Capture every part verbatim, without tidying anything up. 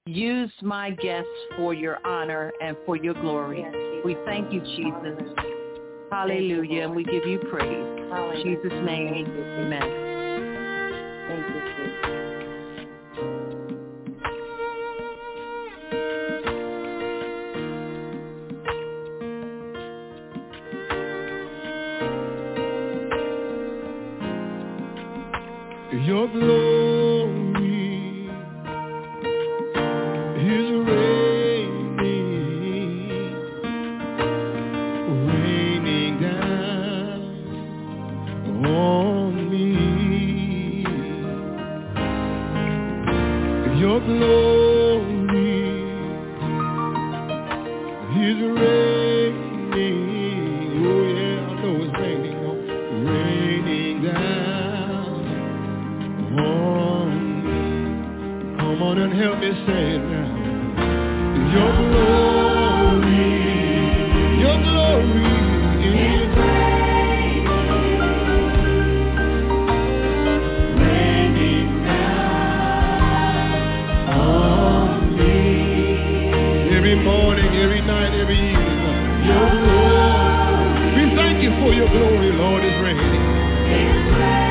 use my guests for your honor and for your glory. We thank you, Jesus. Hallelujah. And we give you praise. In Jesus' name, amen. Thank you, Jesus. Your glory is raining, raining down on me. Your glory is raining. Oh yeah, I know it's raining, raining down on me. Come on and help me say it now. Your glory, your glory is raining down on me. Every morning, every night, every evening. Your glory. We thank you for your glory, Lord, is raining. It's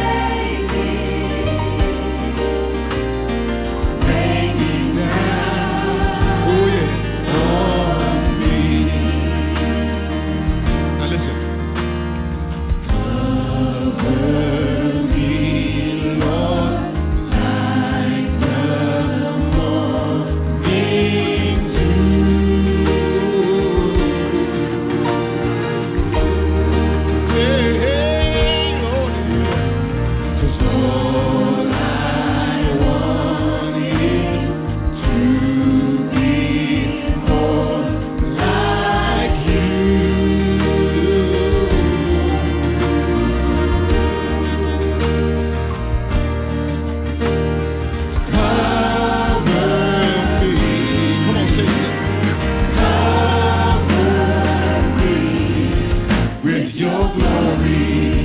raining down. Oh yeah. On me. Now listen. Cover me, Lord, like the morning dew. Hey, hey, Lord, 'cause all I want is to be more like you. Cover me. Come on, say it. Cover me with your glory.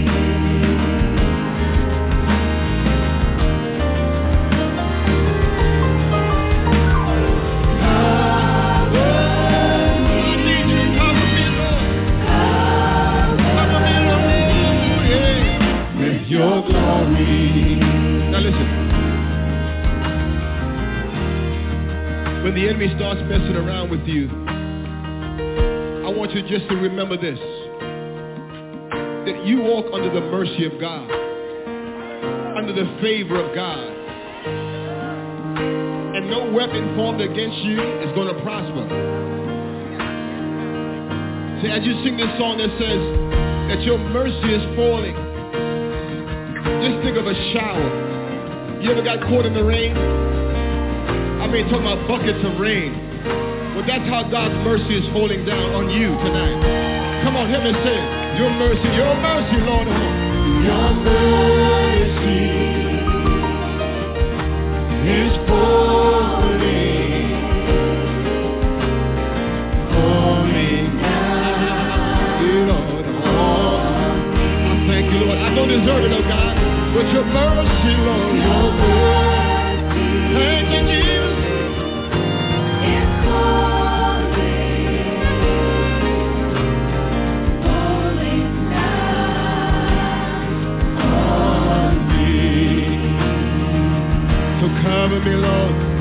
Cover me. I need you to cover me, Lord. Cover me, Lord, yeah. With your glory. Now listen. When the enemy starts messing around with you, I want you just to remember this. That you walk under the mercy of God, under the favor of God. And no weapon formed against you is going to prosper. See, as you sing this song that says that your mercy is falling, just think of a shower. You ever got caught in the rain? I mean, talking about buckets of rain. Well, that's how God's mercy is falling down on you tonight. Come on, hear me say it. Your mercy, your mercy, Lord. Your mercy is falling, falling down, Lord, on me. I thank you, Lord. I don't deserve it, oh God, but your mercy, Lord. Your mercy. Thank you, Jesus. It's falling, falling down on me. So cover me, Lord.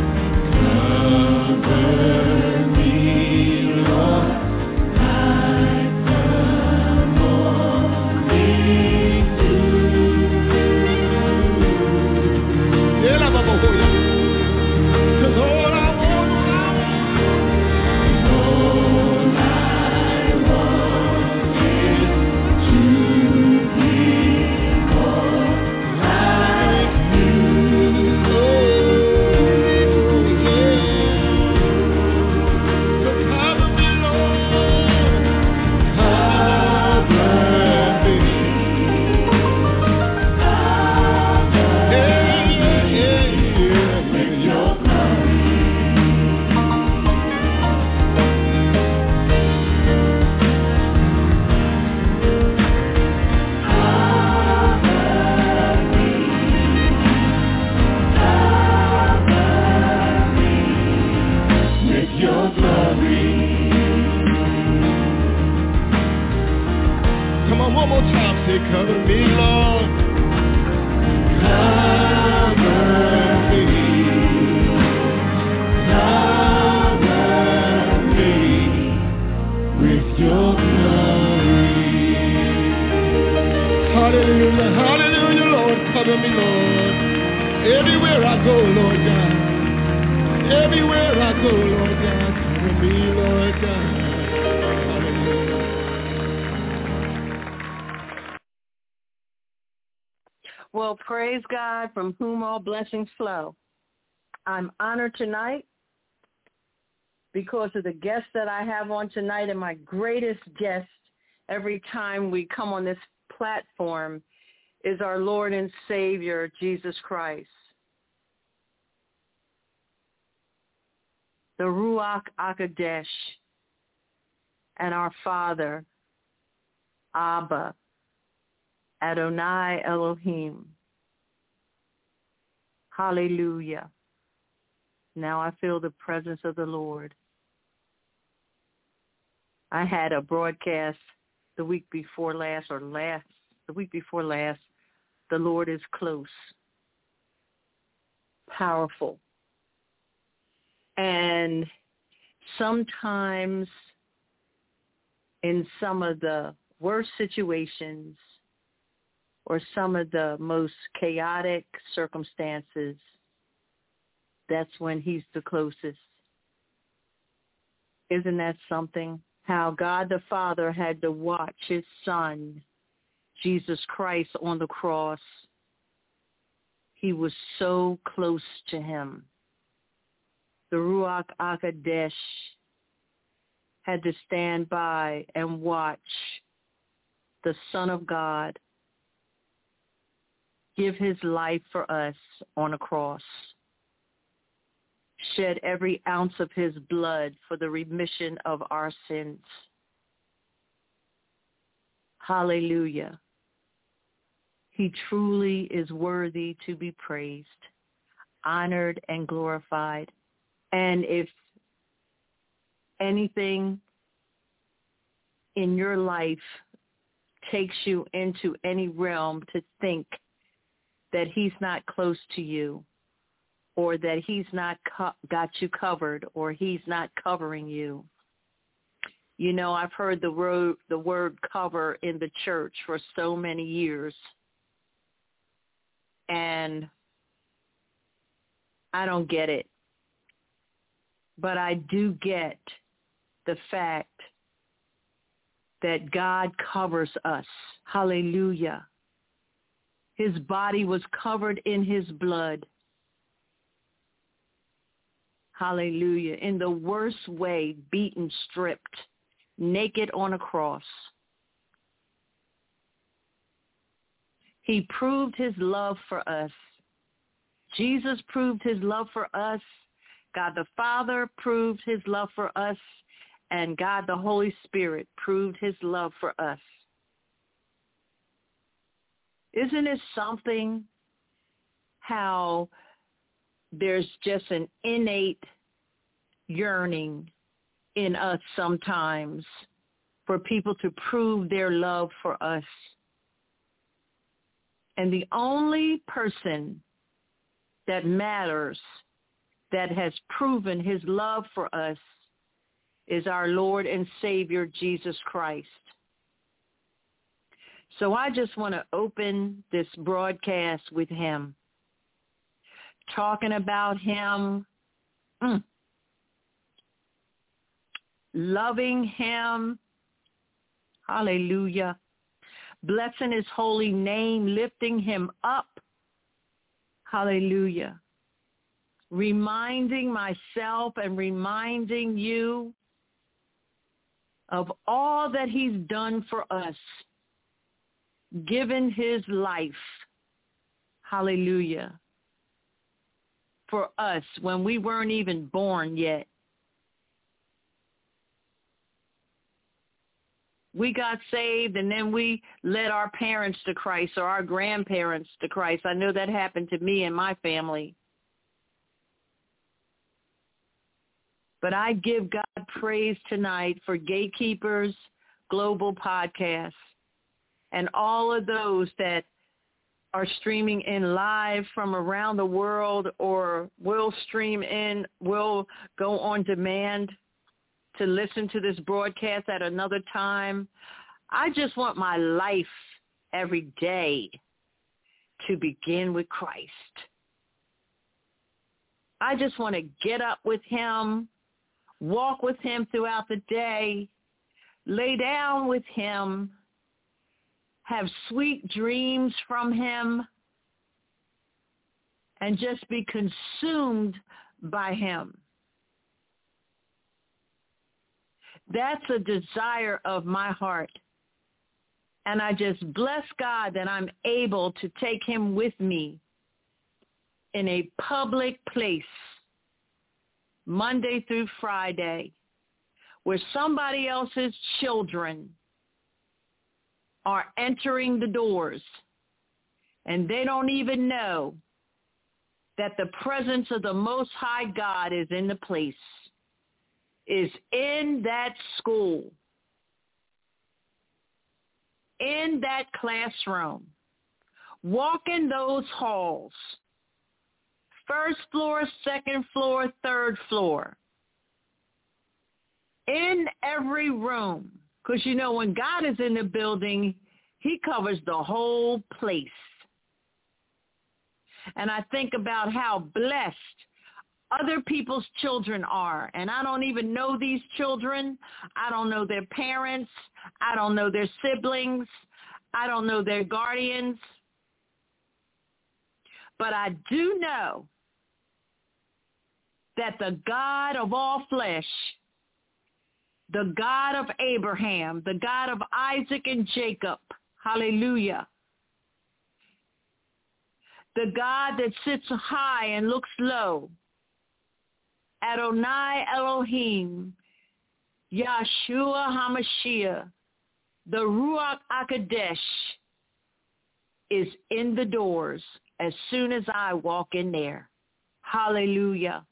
cover me, Lord. Cover me. Cover me with your glory. Hallelujah, hallelujah, Lord. Cover me, Lord. Everywhere I go, Lord God. Everywhere I go, Lord God. Cover me, Lord God. Hallelujah. Well, praise God, from whom all blessings flow. I'm honored tonight because of the guest that I have on tonight, and my greatest guest every time we come on this platform is our Lord and Savior, Jesus Christ. The Ruach HaKodesh, and our Father, Abba, Adonai Elohim. Hallelujah. Now I feel the presence of the Lord. I had a broadcast the week before last, or last, the week before last, the Lord is close, powerful. And sometimes in some of the worst situations or some of the most chaotic circumstances, that's when he's the closest. Isn't that something? How God the Father had to watch his Son, Jesus Christ, on the cross. He was so close to him. The Ruach HaKodesh had to stand by and watch the Son of God give his life for us on a cross, shed every ounce of his blood for the remission of our sins. Hallelujah. He truly is worthy to be praised, honored, and glorified. And if anything in your life takes you into any realm to think that he's not close to you, or that he's not co- got you covered, or he's not covering you. You know, I've heard the word, the word cover in the church for so many years, and I don't get it. But I do get the fact that God covers us. Hallelujah. His body was covered in his blood. Hallelujah. In the worst way, beaten, stripped, naked on a cross. He proved his love for us. Jesus proved his love for us. God the Father proved his love for us. And God the Holy Spirit proved his love for us. Isn't it something how there's just an innate yearning in us sometimes for people to prove their love for us? And the only person that matters that has proven his love for us is our Lord and Savior, Jesus Christ. So I just want to open this broadcast with him, talking about him, mm, loving him, hallelujah, blessing his holy name, lifting him up, hallelujah, reminding myself and reminding you of all that he's done for us, given his life, hallelujah, for us when we weren't even born yet. We got saved and then we led our parents to Christ or our grandparents to Christ. I know that happened to me and my family. But I give God praise tonight for Gatekeepers Global Podcast and all of those that are streaming in live from around the world or will stream in, will go on demand to listen to this broadcast at another time. I just want my life every day to begin with Christ. I just want to get up with him, walk with him throughout the day, lay down with him, have sweet dreams from him, and just be consumed by him. That's a desire of my heart. And I just bless God that I'm able to take him with me in a public place, Monday through Friday, where somebody else's children are entering the doors, and they don't even know that the presence of the Most High God is in the place, is in that school, in that classroom. Walk in those halls, first floor, second floor, third floor, in every room. Because, you know, when God is in the building, he covers the whole place. And I think about how blessed other people's children are. And I don't even know these children. I don't know their parents. I don't know their siblings. I don't know their guardians. But I do know that the God of all flesh, the God of Abraham, the God of Isaac and Jacob, hallelujah, the God that sits high and looks low, Adonai Elohim, Yahshua HaMashiach, the Ruach HaKodesh, is in the doors as soon as I walk in there. Hallelujah.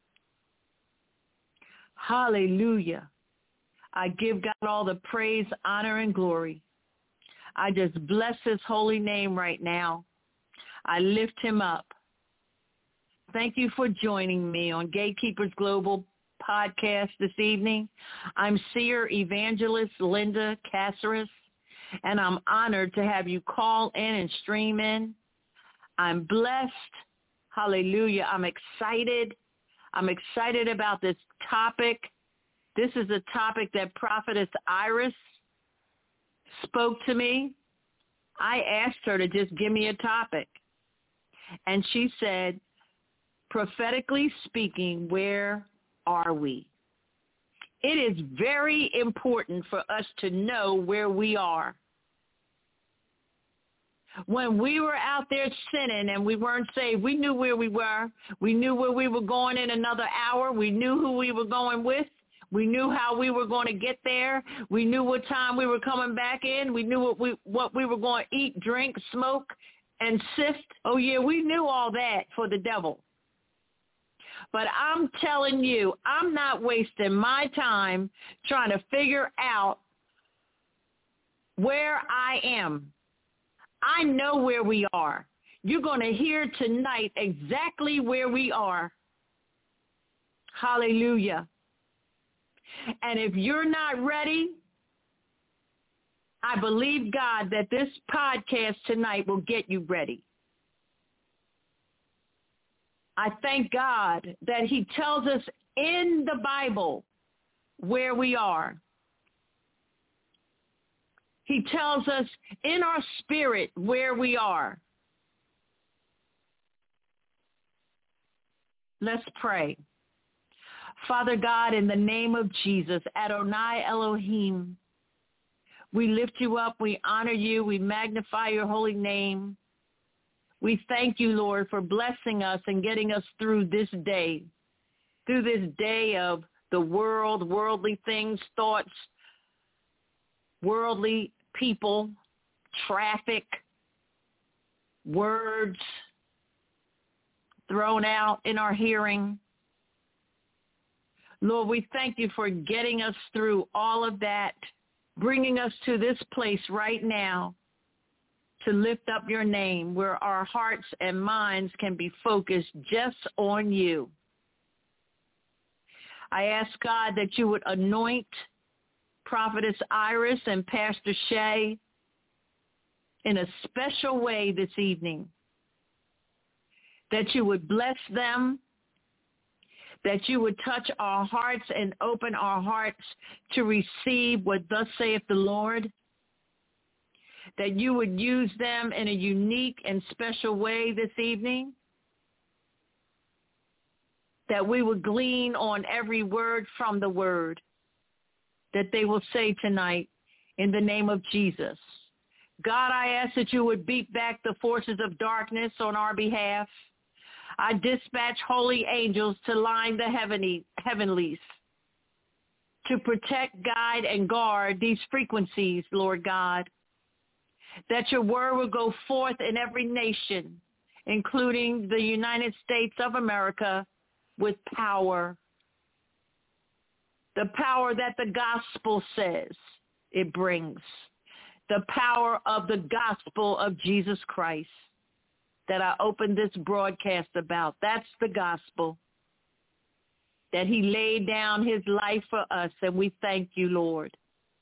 Hallelujah. I give God all the praise, honor, and glory. I just bless his holy name right now. I lift him up. Thank you for joining me on Gatekeepers Global podcast this evening. I'm seer evangelist Linda Caceres, and I'm honored to have you call in and stream in. I'm blessed. Hallelujah. I'm excited. I'm excited about this topic. This is a topic that Prophetess Iris spoke to me. I asked her to just give me a topic. And she said, prophetically speaking, where are we? It is very important for us to know where we are. When we were out there sinning and we weren't saved, we knew where we were. We knew where we were going in another hour. We knew who we were going with. We knew how we were going to get there. We knew what time we were coming back in. We knew what we what we were going to eat, drink, smoke, and sift. Oh, yeah, we knew all that for the devil. But I'm telling you, I'm not wasting my time trying to figure out where I am. I know where we are. You're going to hear tonight exactly where we are. Hallelujah. And if you're not ready, I believe, God, that this podcast tonight will get you ready. I thank God that he tells us in the Bible where we are. He tells us in our spirit where we are. Let's pray. Father God, in the name of Jesus, Adonai Elohim, we lift you up, we honor you, we magnify your holy name. We thank you, Lord, for blessing us and getting us through this day, through this day of the world, worldly things, thoughts, worldly people, traffic, words thrown out in our hearing. Lord, we thank you for getting us through all of that, bringing us to this place right now to lift up your name, where our hearts and minds can be focused just on you. I ask, God, that you would anoint Prophetess Iris and Pastor Shay in a special way this evening, that you would bless them, that you would touch our hearts and open our hearts to receive what thus saith the Lord, that you would use them in a unique and special way this evening, that we would glean on every word from the word that they will say tonight in the name of Jesus. God, I ask that you would beat back the forces of darkness on our behalf. I dispatch holy angels to line the heavenly, heavenlies, to protect, guide, and guard these frequencies, Lord God, that your word will go forth in every nation, including the United States of America, with power. The power that the gospel says it brings. The power of the gospel of Jesus Christ that I opened this broadcast about. That's the gospel. That he laid down his life for us, and we thank you, Lord.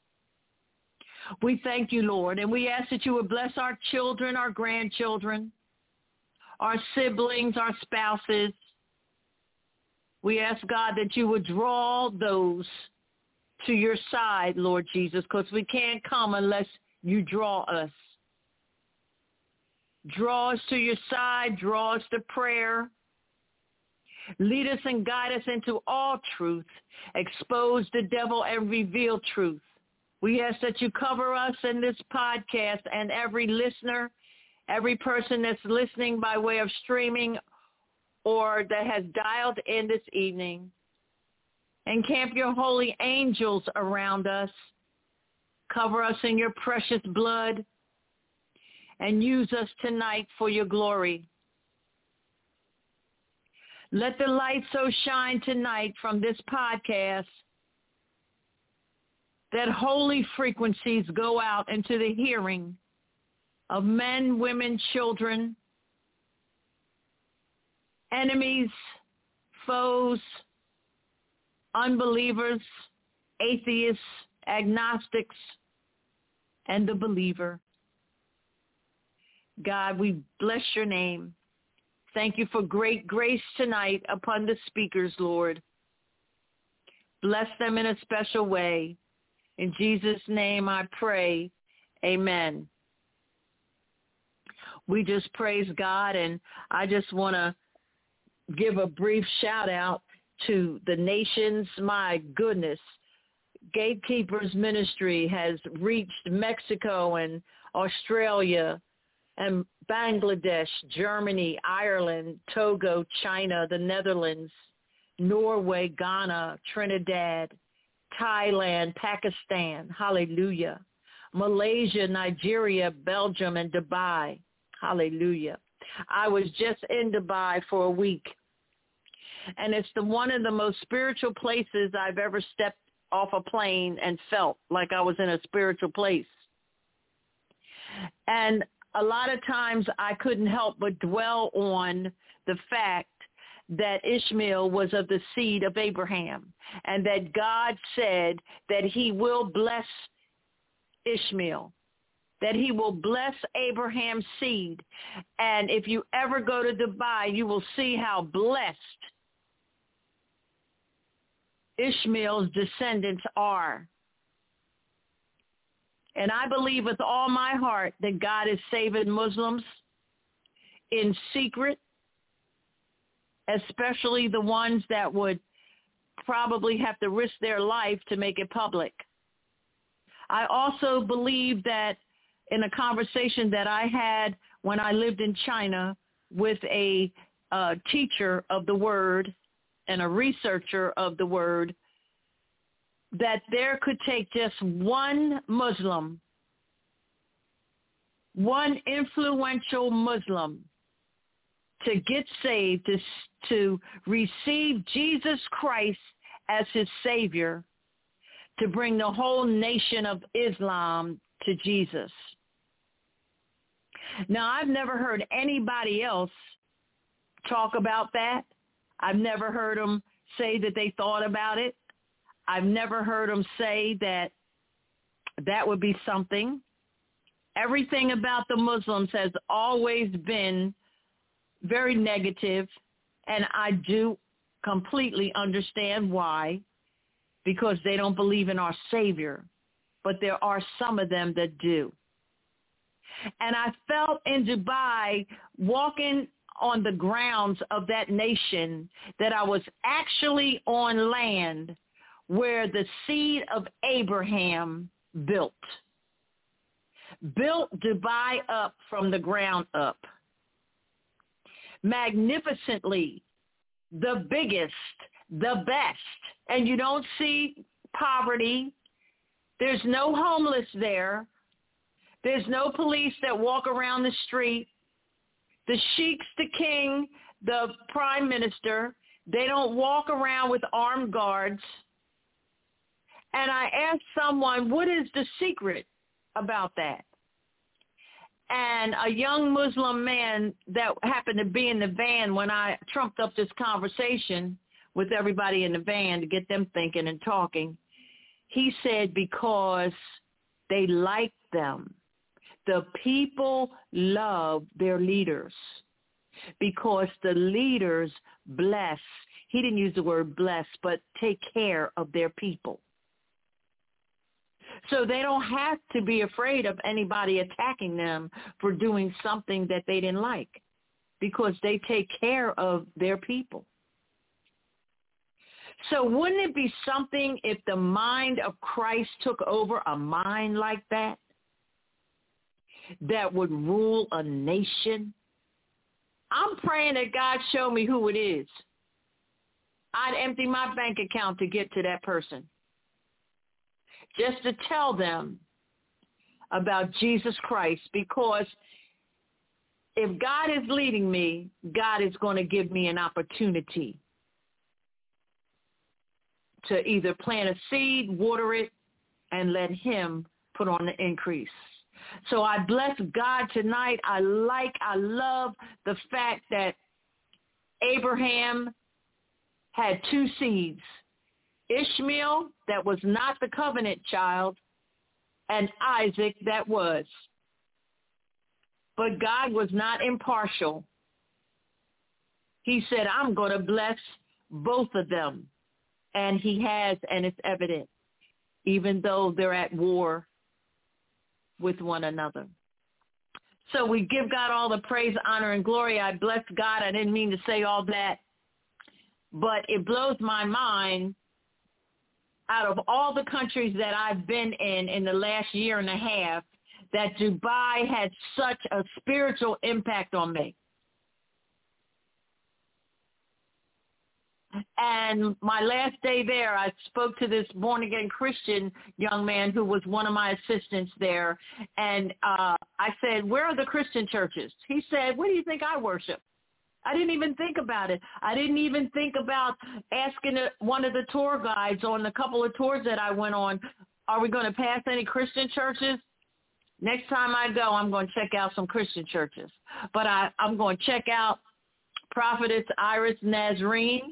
We thank you, Lord, and we ask that you would bless our children, our grandchildren, our siblings, our spouses. We ask, God, that you would draw those to your side, Lord Jesus, because we can't come unless you draw us. Draw us to your side. Draw us to prayer. Lead us and guide us into all truth. Expose the devil and reveal truth. We ask that you cover us in this podcast and every listener, every person that's listening by way of streaming or that has dialed in this evening. Encamp your holy angels around us. Cover us in your precious blood and use us tonight for your glory. Let the light so shine tonight from this podcast that holy frequencies go out into the hearing of men, women, children, enemies, foes, unbelievers, atheists, agnostics, and the believer. God, we bless your name. Thank you for great grace tonight upon the speakers, Lord. Bless them in a special way. In Jesus' name I pray, amen. We just praise God, and I just want to give a brief shout out to the nations. My goodness, Gatekeepers Ministry has reached Mexico and Australia and Bangladesh, Germany, Ireland, Togo, China, the Netherlands, Norway, Ghana, Trinidad, Thailand, Pakistan, hallelujah, Malaysia, Nigeria, Belgium, and Dubai, hallelujah. I was just in Dubai for a week, and it's the one of the most spiritual places I've ever stepped off a plane and felt like I was in a spiritual place. And a lot of times I couldn't help but dwell on the fact that Ishmael was of the seed of Abraham, and that God said that he will bless Ishmael, that he will bless Abraham's seed. And if you ever go to Dubai, you will see how blessed Ishmael's descendants are. And I believe with all my heart that God is saving Muslims in secret, especially the ones that would probably have to risk their life to make it public. I also believe that in a conversation that I had when I lived in China with a uh, teacher of the word and a researcher of the word, that there could take just one Muslim, one influential Muslim, to get saved, to, to receive Jesus Christ as his Savior, to bring the whole nation of Islam to Jesus. Now, I've never heard anybody else talk about that. I've never heard them say that they thought about it. I've never heard them say that that would be something. Everything about the Muslims has always been very negative, and I do completely understand why, because they don't believe in our Savior, but there are some of them that do. And I felt in Dubai, walking on the grounds of that nation, that I was actually on land where the seed of Abraham built. Built Dubai up from the ground up. Magnificently, the biggest, the best. And you don't see poverty. There's no homeless there. There's no police that walk around the street. The sheiks, the king, the prime minister, they don't walk around with armed guards. And I asked someone, what is the secret about that? And a young Muslim man that happened to be in the van when I trumped up this conversation with everybody in the van to get them thinking and talking, he said because they like them. The people love their leaders because the leaders bless. He didn't use the word bless, but take care of their people. So they don't have to be afraid of anybody attacking them for doing something that they didn't like because they take care of their people. So wouldn't it be something if the mind of Christ took over a mind like that, that would rule a nation? I'm praying that God show me who it is. I'd empty my bank account to get to that person, just to tell them about Jesus Christ, because if God is leading me, God is going to give me an opportunity to either plant a seed, water it, and let him put on the increase. So I bless God tonight. I like, I love the fact that Abraham had two seeds. Ishmael, that was not the covenant child, and Isaac, that was. But God was not impartial. He said, I'm going to bless both of them. And he has, and it's evident, even though they're at war with one another. So we give God all the praise, honor, and glory. I bless God. I didn't mean to say all that, but it blows my mind. Out of all the countries that I've been in in the last year and a half, that Dubai had such a spiritual impact on me. And my last day there, I spoke to this born-again Christian young man who was one of my assistants there. And uh, I said, where are the Christian churches? He said, what do you think I worship? I didn't even think about it. I didn't even think about asking one of the tour guides on the couple of tours that I went on, are we going to pass any Christian churches? Next time I go, I'm going to check out some Christian churches. But I, I'm going to check out Prophetess Iris Nazarene,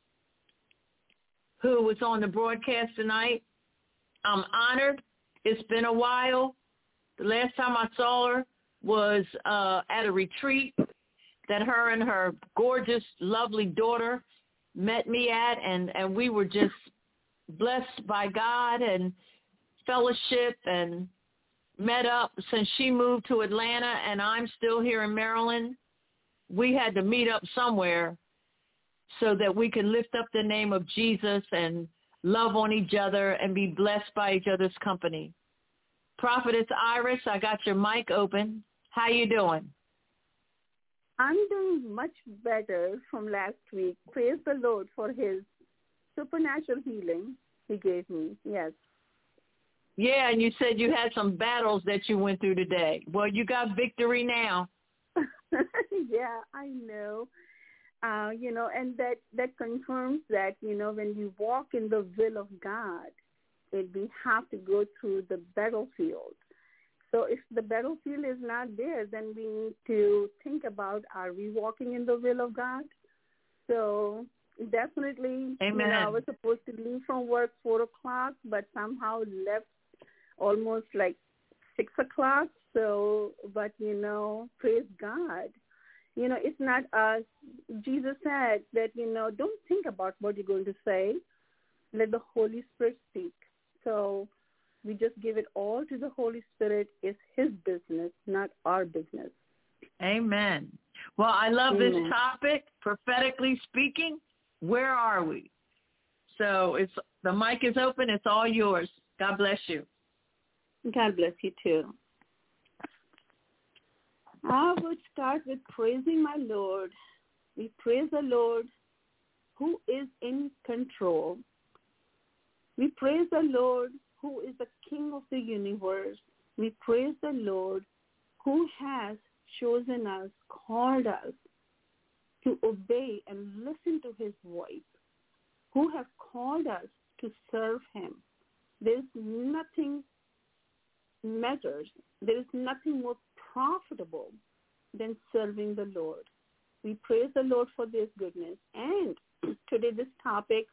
who was on the broadcast tonight. I'm honored. It's been a while. The last time I saw her was uh, at a retreat that her and her gorgeous, lovely daughter met me at, and, and we were just blessed by God and fellowship and met up. Since she moved to Atlanta and I'm still here in Maryland, we had to meet up somewhere so that we can lift up the name of Jesus and love on each other and be blessed by each other's company. Prophetess Iris, I got your mic open. How you doing? I'm doing much better from last week. Praise the Lord for his supernatural healing he gave me. Yes. Yeah, and you said you had some battles that you went through today. Well, you got victory now. Yeah, I know. Uh, you know, and that, that confirms that, you know, when you walk in the will of God, it, we have to go through the battlefield. So if the battlefield is not there, then we need to think about, are we walking in the will of God? So definitely, Amen. you know, I was supposed to leave from work four o'clock, but somehow left almost like six o'clock. So, but, you know, praise God. You know, it's not us. Jesus said that, you know, don't think about what you're going to say. Let the Holy Spirit speak. So we just give it all to the Holy Spirit. It's his business, not our business. Amen. Well, I love Amen. this topic, prophetically speaking. Where are we? So it's the mic is open. It's all yours. God bless you. God bless you too. I would start with praising my Lord. We praise the Lord who is in control. We praise the Lord who is the King of the universe. We praise the Lord who has chosen us, called us to obey and listen to his voice, who have called us to serve him. There's nothing matters. There is nothing more profitable than serving the Lord. We praise the Lord for this goodness. And today this topic,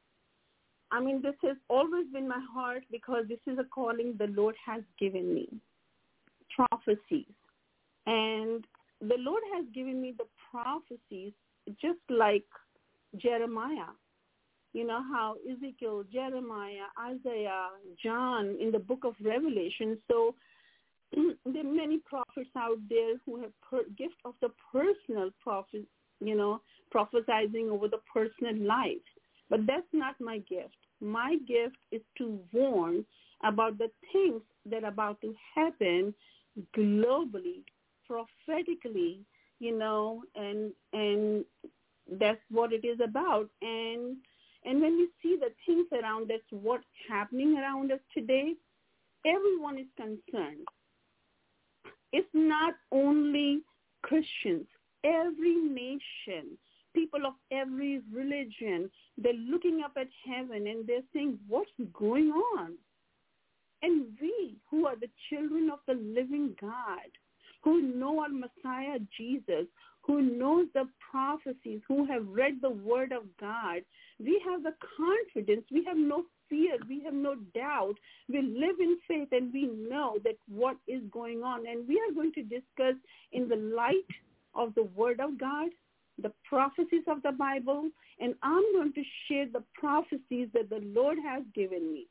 I mean, this has always been my heart because this is a calling the Lord has given me, prophecies. And the Lord has given me the prophecies just like Jeremiah. You know how Ezekiel, Jeremiah, Isaiah, John in the book of Revelation. So there are many prophets out there who have per- gift of the personal prophet, you know, prophesying over the personal life. But that's not my gift. My gift is to warn about the things that are about to happen globally, prophetically, you know, and and that's what it is about. And and when we see the things around us, what's happening around us today, everyone is concerned. It's not only Christians, every nation, people of every religion, they're looking up at heaven and they're saying, what's going on? And we, who are the children of the living God, who know our Messiah Jesus, who knows the prophecies, who have read the word of God, we have the confidence, we have no fear, we have no doubt. We live in faith and we know that what is going on. And we are going to discuss in the light of the word of God, the prophecies of the Bible, and I'm going to share the prophecies that the Lord has given me.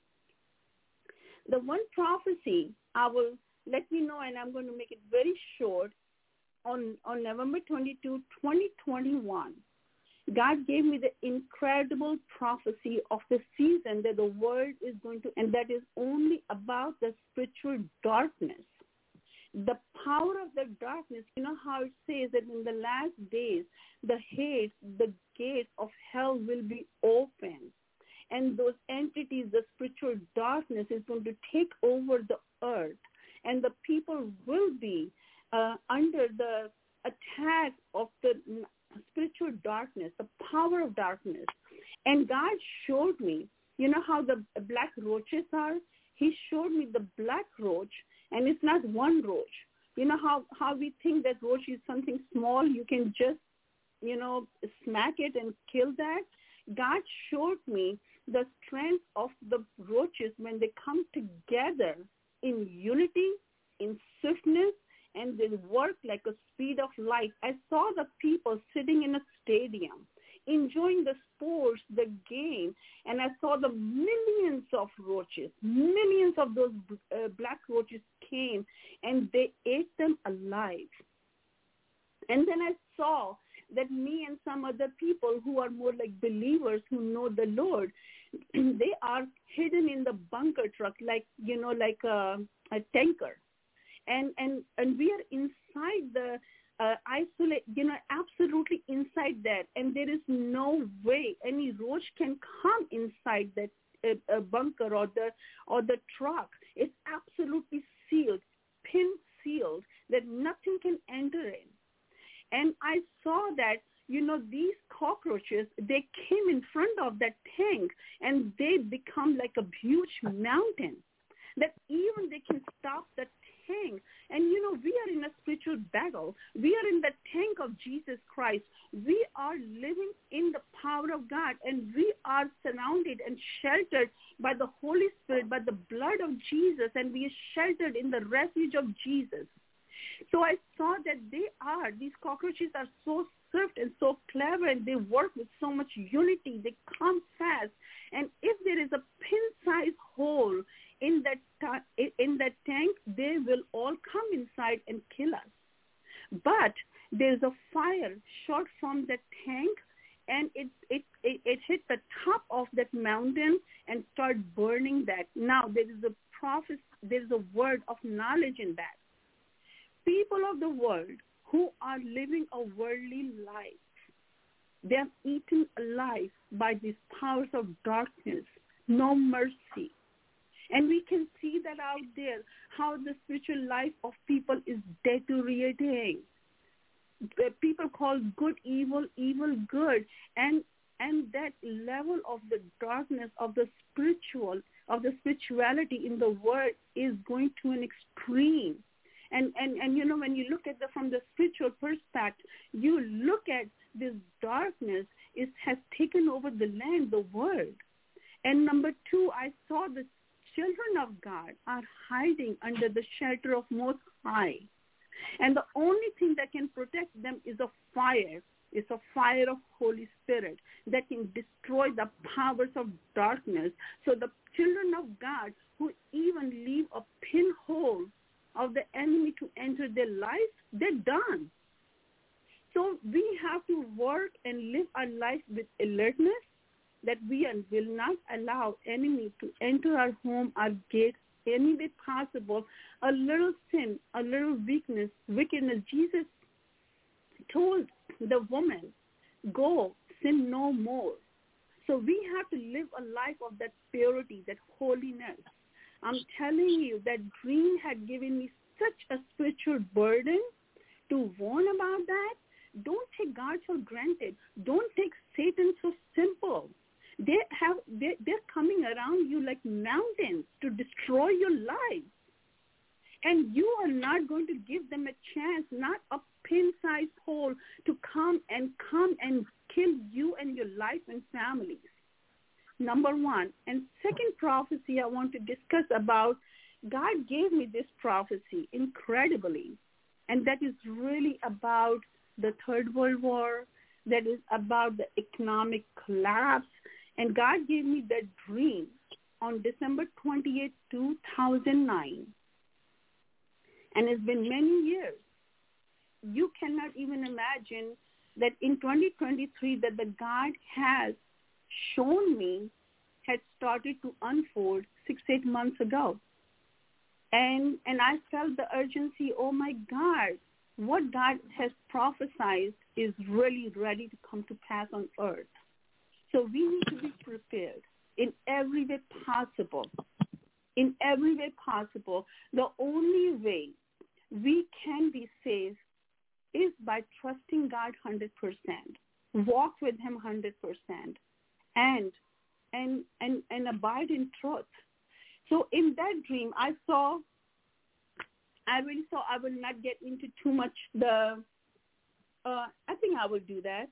The one prophecy I will let you know, and I'm going to make it very short, on, on November twenty-second, twenty twenty-one, God gave me the incredible prophecy of the season that the world is going to, and that is only about the spiritual darkness. The power of the darkness, you know how it says that in the last days, the gates, the gates of hell will be open. And those entities, the spiritual darkness is going to take over the earth. And the people will be uh, under the attack of the spiritual darkness, the power of darkness. And God showed me, you know how the black roaches are? He showed me the black roach, and it's not one roach. You know how, how we think that roach is something small, you can just, you know, smack it and kill that. God showed me the strength of the roaches when they come together in unity, in swiftness, and they work like a speed of light. I saw the people sitting in a stadium, enjoying the sports, the game, and I saw the millions of roaches, millions of those uh, black roaches came, and they ate them alive. And then I saw that me and some other people who are more like believers who know the Lord, they are hidden in the bunker truck, like, you know, like a, a tanker. And, and, and we are inside the uh, isolate, you know, absolutely inside that. And there is no way any roach can come inside that uh, uh, bunker or the, or the truck. It's absolutely sealed, pin sealed, that nothing can enter in. And I saw that, you know, these cockroaches, they came in front of that tank and they become like a huge mountain, that even they can stop the tank. And, you know, we are in a spiritual battle. We are in the tank of Jesus Christ. We are living in the power of God, and we are surrounded and sheltered by the Holy Spirit, by the blood of Jesus, and we are sheltered in the refuge of Jesus. So I saw that they are, these cockroaches are so swift and so clever, and they work with so much unity. They come fast. And if there is a pin-sized hole in that ta- in that tank, they will all come inside and kill us. But there's a fire shot from the tank, and it, it, it, it hit the top of that mountain and started burning that. Now, there is a prophet, there is a word of knowledge in that. People of the world who are living a worldly life, they are eaten alive by these powers of darkness, no mercy. And we can see that out there, how the spiritual life of people is deteriorating. People call good evil, evil good. And and that level of the darkness of the spiritual, of the spirituality in the world is going to an extreme. And, and, and you know, when you look at the from the spiritual perspective, you look at this darkness is has taken over the land, the world. And number two, I saw the children of God are hiding under the shelter of Most High. And the only thing that can protect them is a fire. It's a fire of Holy Spirit that can destroy the powers of darkness. So the children of God who even leave a pinhole of the enemy to enter their life, they're done. So we have to work and live our life with alertness, that we will not allow enemy to enter our home, our gate, any way possible. A little sin, a little weakness, wickedness. Jesus told the woman, go, sin no more. So we have to live a life of that purity, that holiness. I'm telling you that dream had given me such a spiritual burden to warn about that. Don't take God for granted. Don't take Satan so simple. They have, they, they're coming around you like mountains to destroy your life. And you are not going to give them a chance, not a pin-sized hole, to come and come and kill you and your life and families. Number one. And second prophecy I want to discuss about, God gave me this prophecy incredibly, and that is really about the Third World War, that is about the economic collapse. And God gave me that dream on December twenty-eighth, two thousand nine. And it's been many years. You cannot even imagine that in twenty twenty-three that the God has shown me had started to unfold six, eight months ago. And and I felt the urgency, oh my God, what God has prophesied is really ready to come to pass on earth. So we need to be prepared in every way possible. In every way possible. The only way we can be saved is by trusting God one hundred percent. Walk with him one hundred percent. And and and and abide in truth. So in that dream, I saw, I really saw, I will not get into too much the, uh, I think I will do that.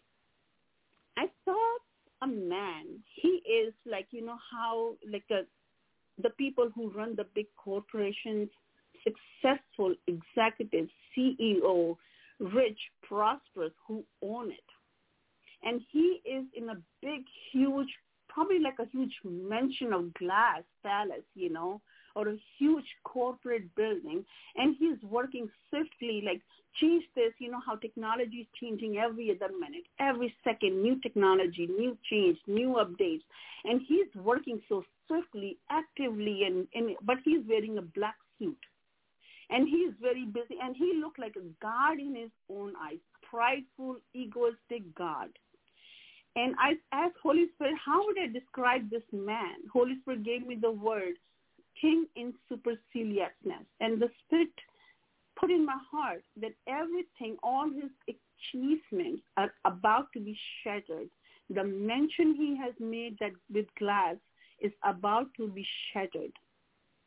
I saw a man. He is like, you know, how, like a, the people who run the big corporations, successful executives, C E O, rich, prosperous, who own it. And he is in a big, huge, probably like a huge mansion of glass palace, you know, or a huge corporate building. And he's working swiftly, like change this, you know, how technology is changing every other minute, every second, new technology, new change, new updates. And he's working so swiftly, actively, and, and but he's wearing a black suit. And he's very busy, and he looked like a God in his own eyes, prideful, egoistic God. And I asked Holy Spirit, how would I describe this man? Holy Spirit gave me the word, king in superciliousness. And the Spirit put in my heart that everything, all his achievements are about to be shattered. The mansion he has made that with glass is about to be shattered.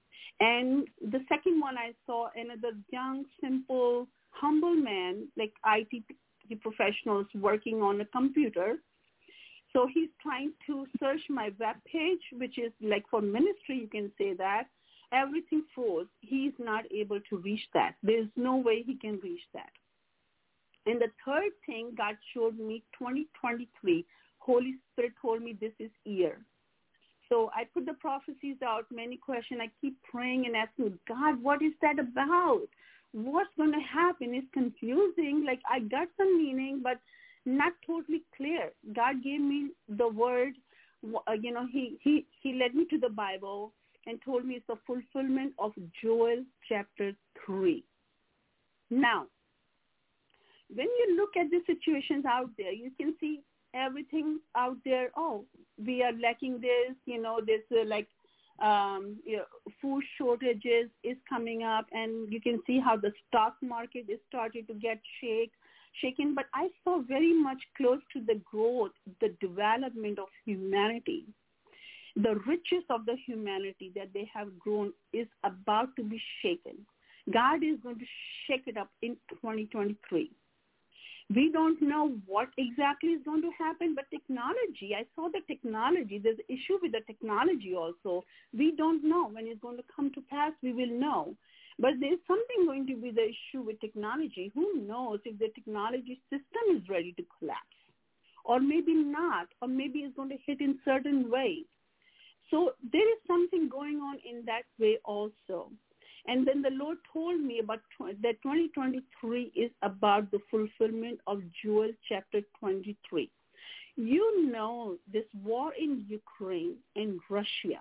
And the second one I saw another young, simple, humble man, like I T professionals working on a computer. So he's trying to search my web page, which is like for ministry, you can say that. Everything froze. He's not able to reach that. There's no way he can reach that. And the third thing God showed me, twenty twenty-three, Holy Spirit told me this is year. So I put the prophecies out, many questions. I keep praying and asking, God, what is that about? What's going to happen? It's confusing. Like I got some meaning, but not totally clear. God gave me the word, you know, he, he, he led me to the Bible and told me it's the fulfillment of Joel chapter three. Now, when you look at the situations out there, you can see everything out there. Oh, we are lacking this, you know, this uh, like um, you know, food shortages is coming up, and you can see how the stock market is starting to get shake, shaken. But I saw very much close to the growth, the development of humanity. The riches of the humanity that they have grown is about to be shaken. God is going to shake it up in twenty twenty-three. We don't know what exactly is going to happen, but technology, I saw the technology. There's an issue with the technology also. We don't know when it's going to come to pass. We will know. But there's something going to be the issue with technology. Who knows if the technology system is ready to collapse, or maybe not, or maybe it's going to hit in certain ways. So there is something going on in that way also. And then the Lord told me about that twenty twenty-three is about the fulfillment of Joel chapter twenty-three. You know this war in Ukraine and Russia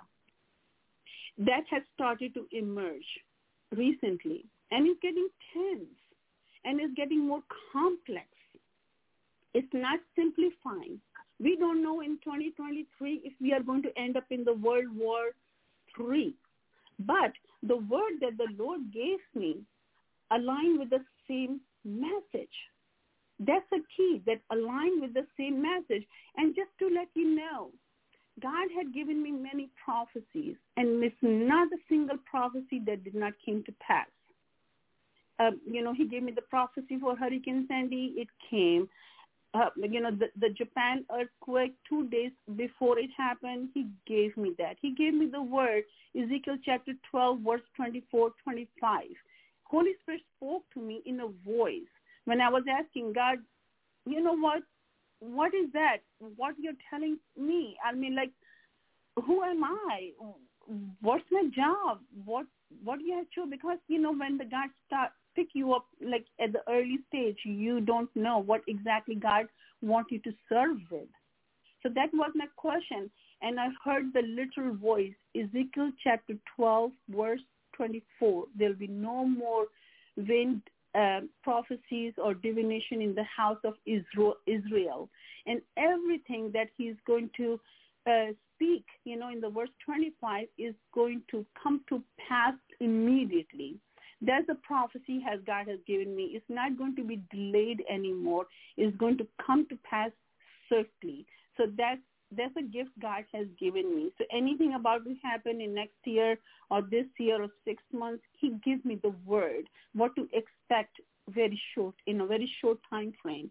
that has started to emerge recently, and it's getting tense, and it's getting more complex. It's not simplifying. We don't know in twenty twenty-three if we are going to end up in the World War Three. But the word that the Lord gave me aligned with the same message. That's a key, that align with the same message. And just to let you know, God had given me many prophecies, and it's not a single prophecy that did not come to pass. Uh, you know, he gave me the prophecy for Hurricane Sandy. It came. Uh, you know, the, the Japan earthquake, two days before it happened, he gave me that. He gave me the word, Ezekiel chapter twelve, verse twenty-four, twenty-five. Holy Spirit spoke to me in a voice when I was asking God, you know what, what is that? What you're telling me? I mean, like, who am I? What's my job? What what do you have to do? Because, you know, when the God start pick you up, like at the early stage, you don't know what exactly God wants you to serve with. So that was my question. And I heard the literal voice, Ezekiel chapter twelve, verse twenty-four. There'll be no more vain uh, prophecies or divination in the house of Israel. And everything that he's going to uh, speak, you know, in the verse twenty-five is going to come to pass immediately. That's a prophecy has God has given me. It's not going to be delayed anymore. It's going to come to pass swiftly. So that's, that's a gift God has given me. So anything about to happen in next year or this year or six months, he gives me the word, what to expect very short, in a very short time frame.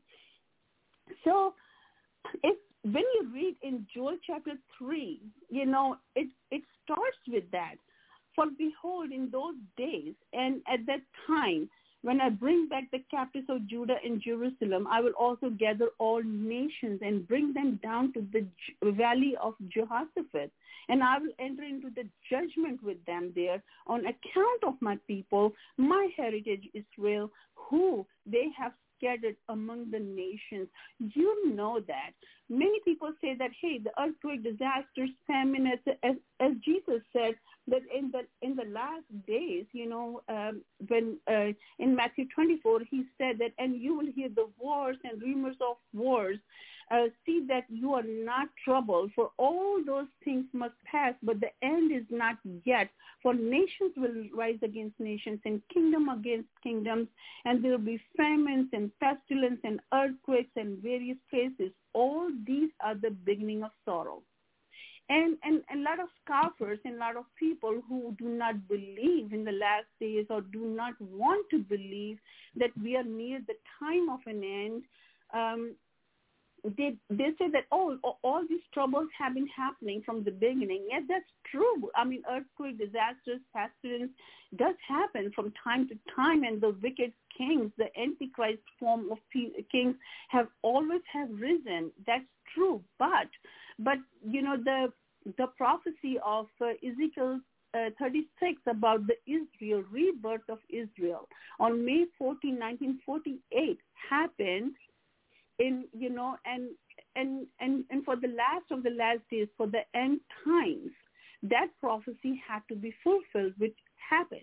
So if when you read in Joel chapter three, you know, it, it starts with that. For behold, in those days and at that time, when I bring back the captives of Judah and Jerusalem, I will also gather all nations and bring them down to the valley of Jehoshaphat. And I will enter into the judgment with them there on account of my people, my heritage Israel, who they have scattered among the nations. You know that. Many people say that, hey, the earthquake, disasters, famine, as, as, as Jesus said, that in the in the last days, you know, um, when uh, in Matthew twenty-four, he said that, and you will hear the wars and rumors of wars. Uh, see that you are not troubled, for all those things must pass, but the end is not yet. For nations will rise against nations and kingdom against kingdoms, and there will be famines and pestilence and earthquakes and various places. All these are the beginning of sorrow. And, and, and a lot of scoffers and a lot of people who do not believe in the last days or do not want to believe that we are near the time of an end, um, they they say that, oh, all these troubles have been happening from the beginning. Yes, that's true. I mean, earthquake, disasters, pestilence does happen from time to time, and the wicked kings, the Antichrist form of kings, have always have risen. That's true. But, but you know, the the prophecy of uh, Ezekiel uh, thirty-six about the Israel, rebirth of Israel on May fourteenth, nineteen forty-eight happened. In, you know, and, and and and for the last of the last days, for the end times, that prophecy had to be fulfilled, which happened.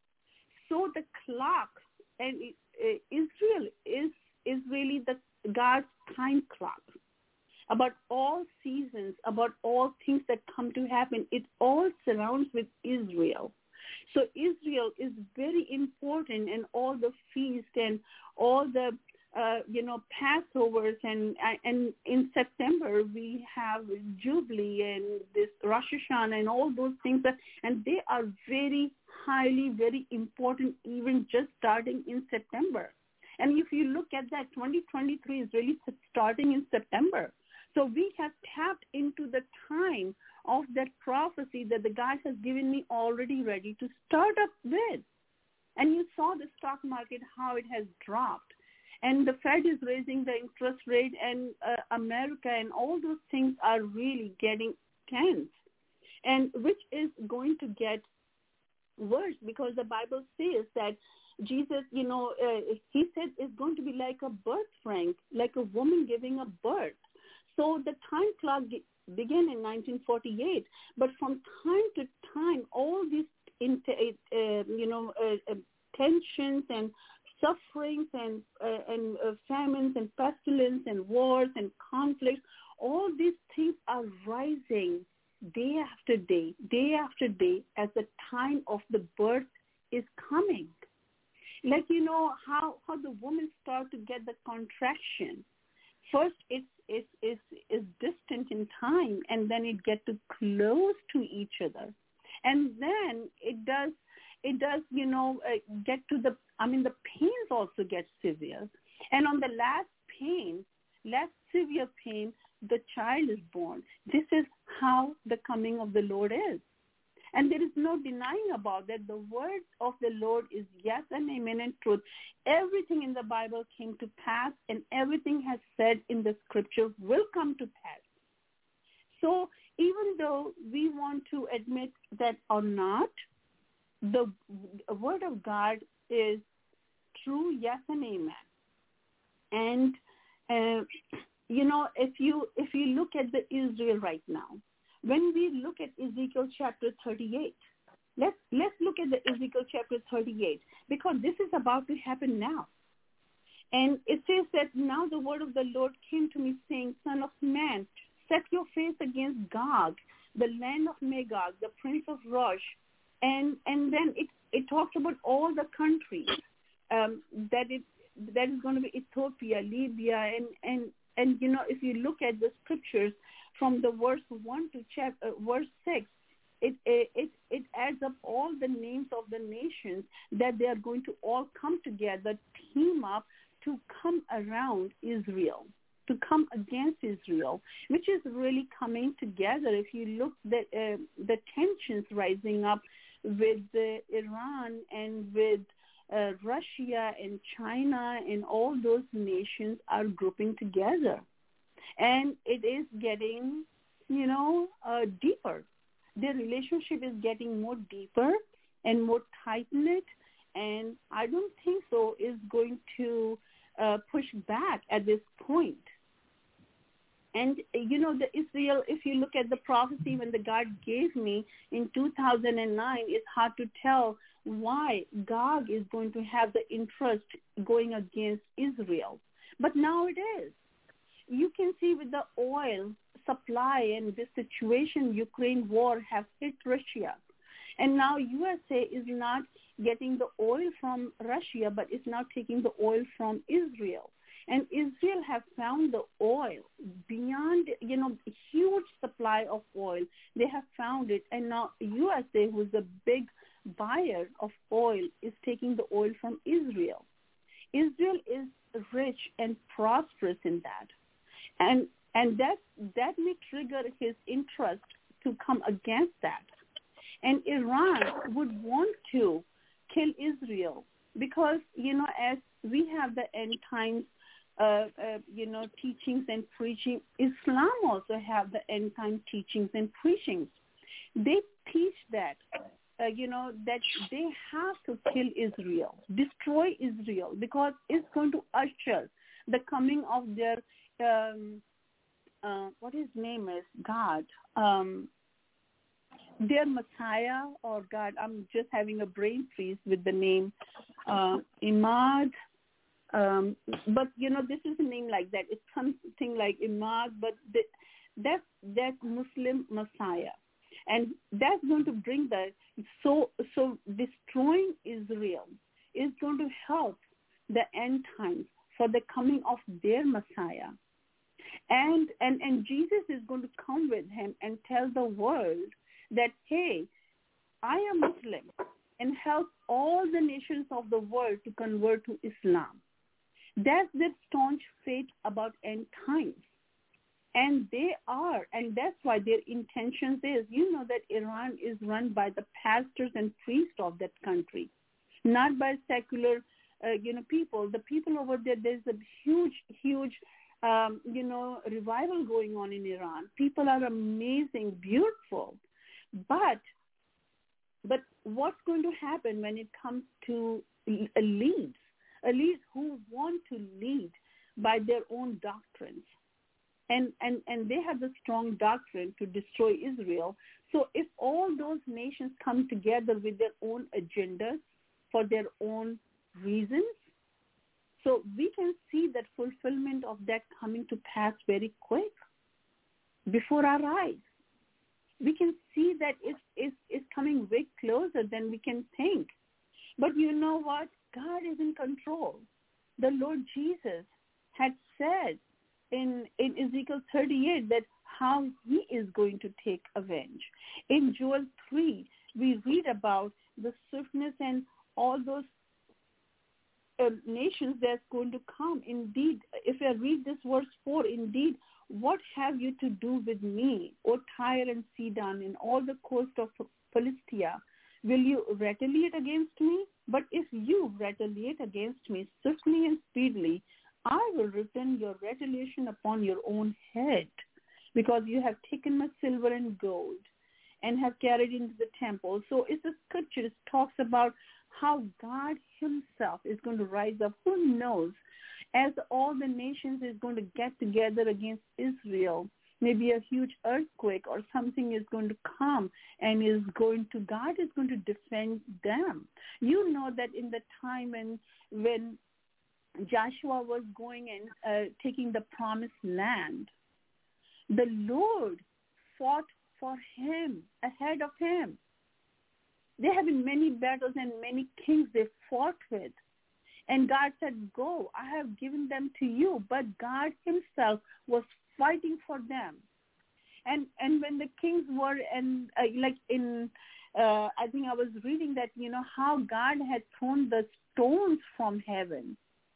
So the clock, and uh, Israel is is really the God's time clock about all seasons, about all things that come to happen. It all surrounds with Israel. So Israel is very important, and all the feasts and all the Uh, you know, Passovers, and and in September we have Jubilee and this Rosh Hashanah and all those things, that, and they are very highly, very important, even just starting in September. And if you look at that, twenty twenty-three is really starting in September. So we have tapped into the time of that prophecy that the God has given me already ready to start up with. And you saw the stock market, how it has dropped. And the Fed is raising the interest rate, and uh, America and all those things are really getting tense, and which is going to get worse, because the Bible says that Jesus, you know, uh, he said it's going to be like a birth, Frank, like a woman giving a birth. So the time clock began in nineteen forty-eight, but from time to time, all these, uh, you know, uh, uh, tensions and sufferings and uh, and uh, famines and pestilence and wars and conflicts, all these things are rising day after day, day after day, as the time of the birth is coming. Like, you know, how, how the women start to get the contraction. First, it's, it's, it's, it's distant in time, and then it gets to close to each other. And then it does It does, you know, uh, get to the, I mean, the pains also get severe. And on the last pain, last severe pain, the child is born. This is how the coming of the Lord is. And there is no denying about that. The word of the Lord is yes and amen and truth. Everything in the Bible came to pass, and everything has said in the scripture will come to pass. So even though we want to admit that or not, the word of God is true, yes and amen. And uh, you know, if you if you look at the Israel right now, when we look at Ezekiel chapter thirty-eight, let's let's look at the Ezekiel chapter thirty-eight, because this is about to happen now. And it says that now the word of the Lord came to me, saying, Son of man, set your face against Gog, the land of Magog, the prince of Rosh. And and then it, it talks about all the countries um, that it that is going to be Ethiopia, Libya, and, and, and you know, if you look at the scriptures from the verse one to chapter, uh, verse six, it, it it adds up all the names of the nations that they are going to all come together, team up to come around Israel, to come against Israel, which is really coming together. If you look at uh, the tensions rising up with uh, Iran and with uh, Russia and China, and all those nations are grouping together. And it is getting, you know, uh, deeper. Their relationship is getting more deeper and more tight-knit, and I don't think so is going to uh, push back at this point. And, you know, the Israel, if you look at the prophecy when the God gave me in two thousand nine, it's hard to tell why Gog is going to have the interest going against Israel. But now it is. You can see with the oil supply and this situation, Ukraine war have hit Russia. And now U S A is not getting the oil from Russia, but it's now taking the oil from Israel. And Israel have found the oil beyond, you know, huge supply of oil. They have found it. And now U S A, who's a big buyer of oil, is taking the oil from Israel. Israel is rich and prosperous in that. And and that that may trigger his interest to come against that. And Iran would want to kill Israel because, you know, as we have the end times, uh, uh, you know, teachings and preaching, Islam also have the end time teachings and preachings. They teach that, uh, you know, that they have to kill Israel, destroy Israel, because it's going to usher the coming of their, um, uh, what his name is, God, um, their Messiah or God. I'm just having a brain freeze with the name uh, Imad. Um, but, you know, this is a name like that. It's something like Imad, but the, that that Muslim Messiah. And that's going to bring the, so, so destroying Israel is going to help the end times for the coming of their Messiah. And, and, and Jesus is going to come with him and tell the world that, hey, I am Muslim, and help all the nations of the world to convert to Islam. That's their staunch faith about end times. And they are, and that's why their intentions is, you know, that Iran is run by the pastors and priests of that country, not by secular, uh, you know, people. The people over there, there's a huge, huge, um, you know, revival going on in Iran. People are amazing, beautiful. But but what's going to happen when it comes to elites, elites who want to lead by their own doctrines? And, and, and they have the strong doctrine to destroy Israel. So if all those nations come together with their own agendas for their own reasons, so we can see that fulfillment of that coming to pass very quick before our eyes. We can see that it's, it's, it's coming way closer than we can think. But you know what? God is in control. The Lord Jesus had said in, in Ezekiel thirty-eight that how he is going to take avenge. In Joel three, we read about the swiftness and all those uh, nations that's going to come. Indeed, if I read this verse four, indeed, what have you to do with me, O Tyre and Sidon, and all the coast of Philistia? Will you retaliate against me? But if you retaliate against me swiftly and speedily, I will return your retaliation upon your own head, because you have taken my silver and gold and have carried into the temple. So it's a scripture. It talks about how God himself is going to rise up. Who knows? As all the nations is going to get together against Israel, maybe a huge earthquake or something is going to come and is going to, God is going to defend them. You know that in the time when, when Joshua was going and uh, taking the promised land, the Lord fought for him, ahead of him. There have been many battles and many kings they fought with. And God said, go, I have given them to you. But God himself was fighting for them. And and when the kings were, and uh, like in, uh, I think I was reading that, you know, how God had thrown the stones from heaven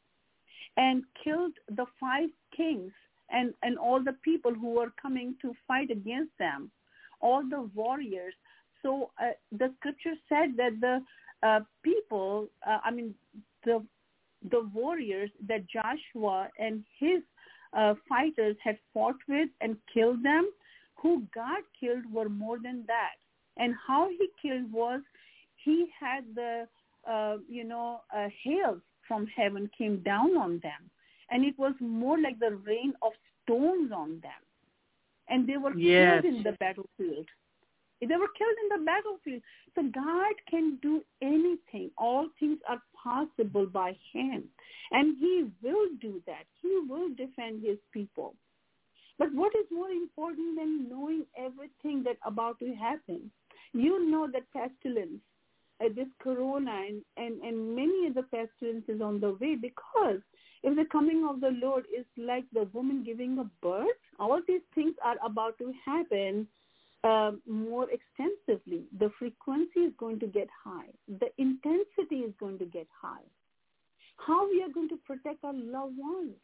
and killed the five kings and, and all the people who were coming to fight against them, all the warriors. So uh, the scripture said that the uh, people, uh, I mean, the the warriors that Joshua and his uh, fighters had fought with and killed them, who God killed were more than that. And how he killed was he had the, uh, you know, uh, hail from heaven came down on them. And it was more like the rain of stones on them. And they were yes. killed in the battlefield. They were killed in the battlefield. So God can do anything. All things are possible by him. And he will do that. He will defend his people. But what is more important than knowing everything that's about to happen? You know that pestilence, uh, this corona and, and, and many of the pestilences on the way, because If the coming of the Lord is like the woman giving a birth, all these things are about to happen uh, more extensively. The frequency is going to get high. The intensity is going to get high. How we are going to protect our loved ones.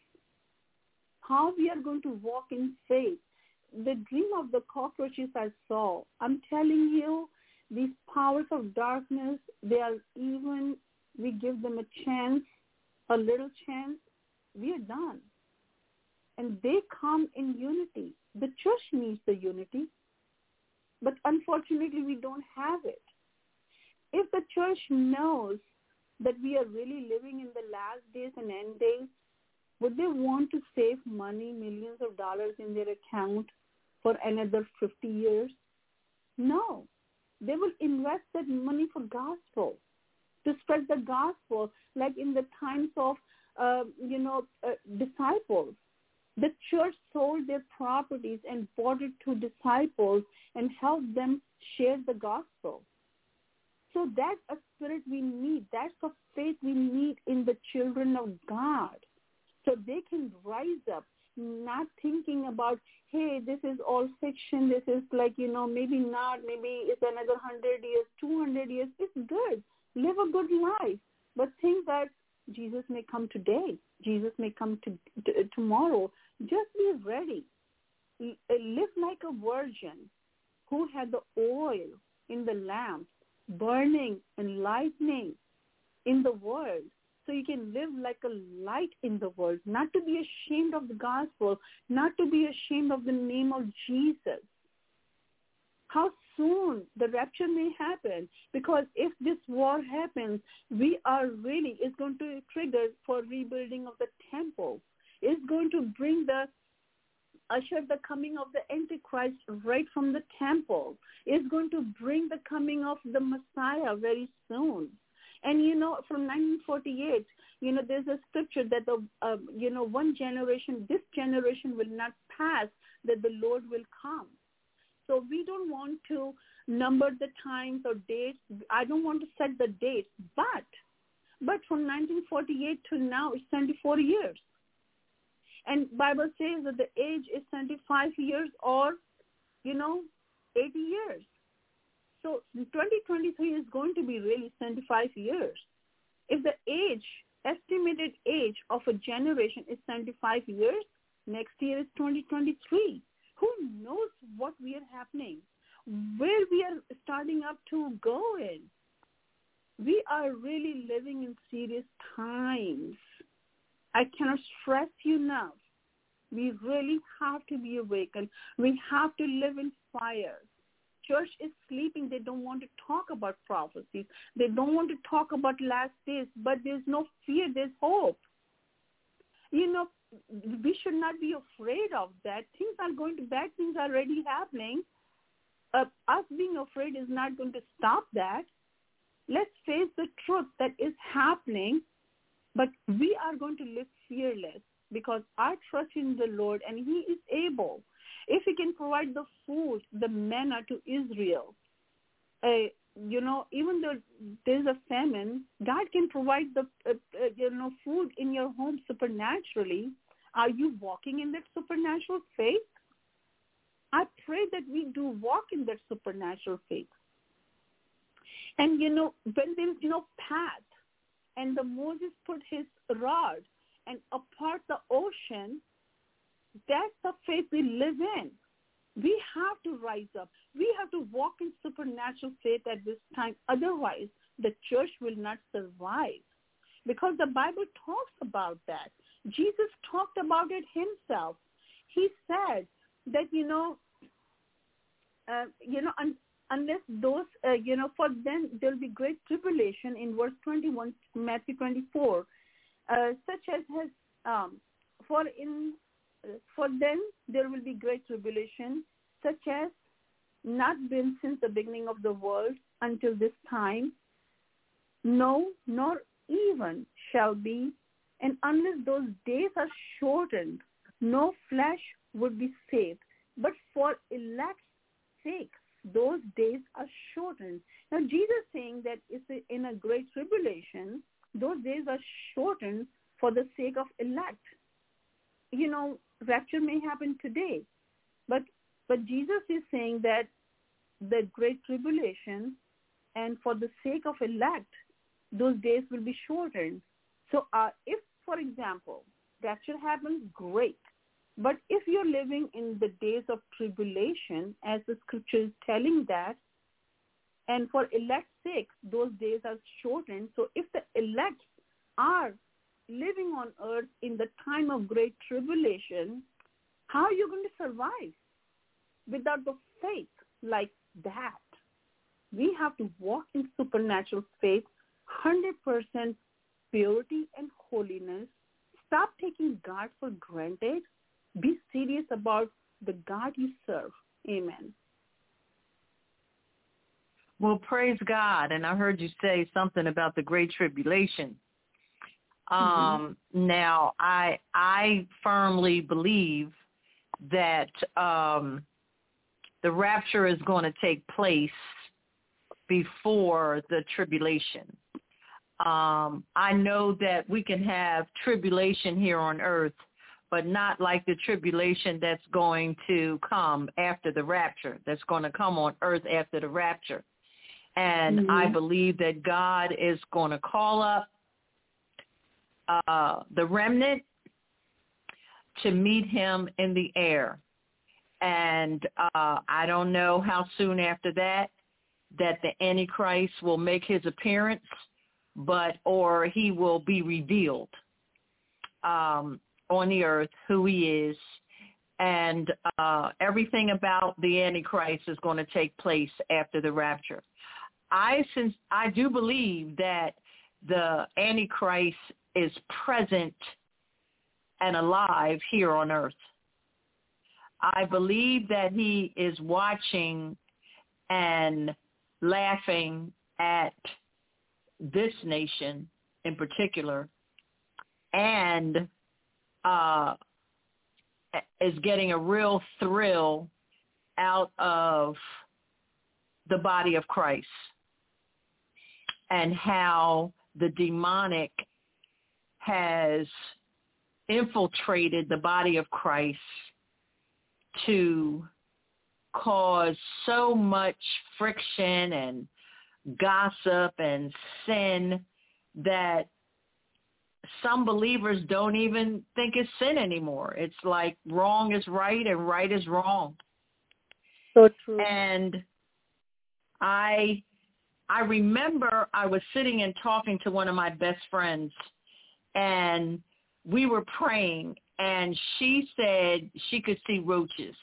How we are going to walk in faith. The dream of the cockroaches I saw, I'm telling you, these powers of darkness, they are even, we give them a chance, a little chance, we are done. And they come in unity. The church needs the unity, but unfortunately we don't have it. If the church knows that we are really living in the last days and end days, would they want to save money, millions of dollars in their account for another fifty years? No. They will invest that money for gospel, to spread the gospel, like in the times of, uh, you know, uh, disciples. The church sold their properties and bought it to disciples and helped them share the gospel. So that's a spirit we need. That's a faith we need in the children of God. So they can rise up, not thinking about, hey, this is all fiction. This is like, you know, maybe not. Maybe it's another one hundred years, two hundred years. It's good. Live a good life. But think that Jesus may come today. Jesus may come to, to, tomorrow. Just be ready. Live like a virgin who had the oil in the lamp, burning and lightning in the world. So you can live like a light in the world, not to be ashamed of the gospel, not to be ashamed of the name of Jesus. How soon the rapture may happen, because if this war happens, we are really, it's going to trigger for rebuilding of the temple. It's going to bring the, usher the coming of the Antichrist right from the temple. It's going to bring the coming of the Messiah very soon. And, you know, from nineteen forty-eight, you know, there's a scripture that, the uh, you know, one generation, this generation will not pass, that the Lord will come. So we don't want to number the times or dates. I don't want to set the date. But, but from nineteen forty-eight to now, it's seventy-four years. And Bible says that the age is seventy-five years or, you know, eighty years. So twenty twenty-three is going to be really seventy-five years. If the age, estimated age of a generation is seventy-five years, next year is twenty twenty-three. Who knows what we are happening, where we are starting up to go in. We are really living in serious times. I cannot stress you enough. We really have to be awakened. We have to live in fire. Church is sleeping. They don't want to talk about prophecies. They don't want to talk about last days, but there's no fear. There's hope. You know, we should not be afraid of that. Things are going to, bad things are already happening. Uh, us being afraid is not going to stop that. Let's face the truth that is happening, but we are going to live fearless because our trust in the Lord, and He is able. If He can provide the food, the manna to Israel, uh, you know, even though there's a famine, God can provide the, uh, uh, you know, food in your home supernaturally. Are you walking in that supernatural faith? I pray that we do walk in that supernatural faith. And, you know, when there is no path, and the Moses put his rod and apart the ocean, that's the faith we live in. We have to rise up. We have to walk in supernatural faith at this time. Otherwise, the church will not survive. Because the Bible talks about that. Jesus talked about it himself. He said that, you know, uh, you know, un- unless those, uh, you know, for them there will be great tribulation in verse twenty-one, Matthew twenty-four, uh, such as has, um, for in, uh, for them there will be great tribulation, such as not been since the beginning of the world until this time, no, nor even shall be, and unless those days are shortened, no flesh would be saved. But for elect's sake, those days are shortened. Now, Jesus saying that it's in a great tribulation, those days are shortened for the sake of elect. You know, rapture may happen today, but but Jesus is saying that the great tribulation and for the sake of elect, those days will be shortened. So uh, if, for example, rapture happens, great. But if you're living in the days of tribulation, as the scripture is telling that, and for elect's sake, those days are shortened. So if the elect are living on earth in the time of great tribulation, how are you going to survive without the faith like that? We have to walk in supernatural faith, one hundred percent purity and holiness. Stop taking God for granted. Be serious about the God you serve. Amen. Well, praise God. And I heard you say something about the Great Tribulation. Um, mm-hmm. Now, I I firmly believe that um, the rapture is going to take place before the tribulation. Um, I know that we can have tribulation here on earth, but not like the tribulation that's going to come after the rapture, that's going to come on earth after the rapture. And mm-hmm. I believe that God is going to call up uh, the remnant to meet him in the air. And uh, I don't know how soon after that that the Antichrist will make his appearance, but or he will be revealed um, on the earth, who he is. And uh, everything about the Antichrist is going to take place after the rapture. I since I do believe that the Antichrist is present and alive here on earth. I believe that he is watching and laughing at this nation in particular, and uh, is getting a real thrill out of the body of Christ and how the demonic has infiltrated the body of Christ to cause so much friction and gossip and sin that some believers don't even think it's sin anymore. It's like wrong is right and right is wrong. So true. And I I remember I was sitting and talking to one of my best friends, and we were praying, and she said she could see roaches.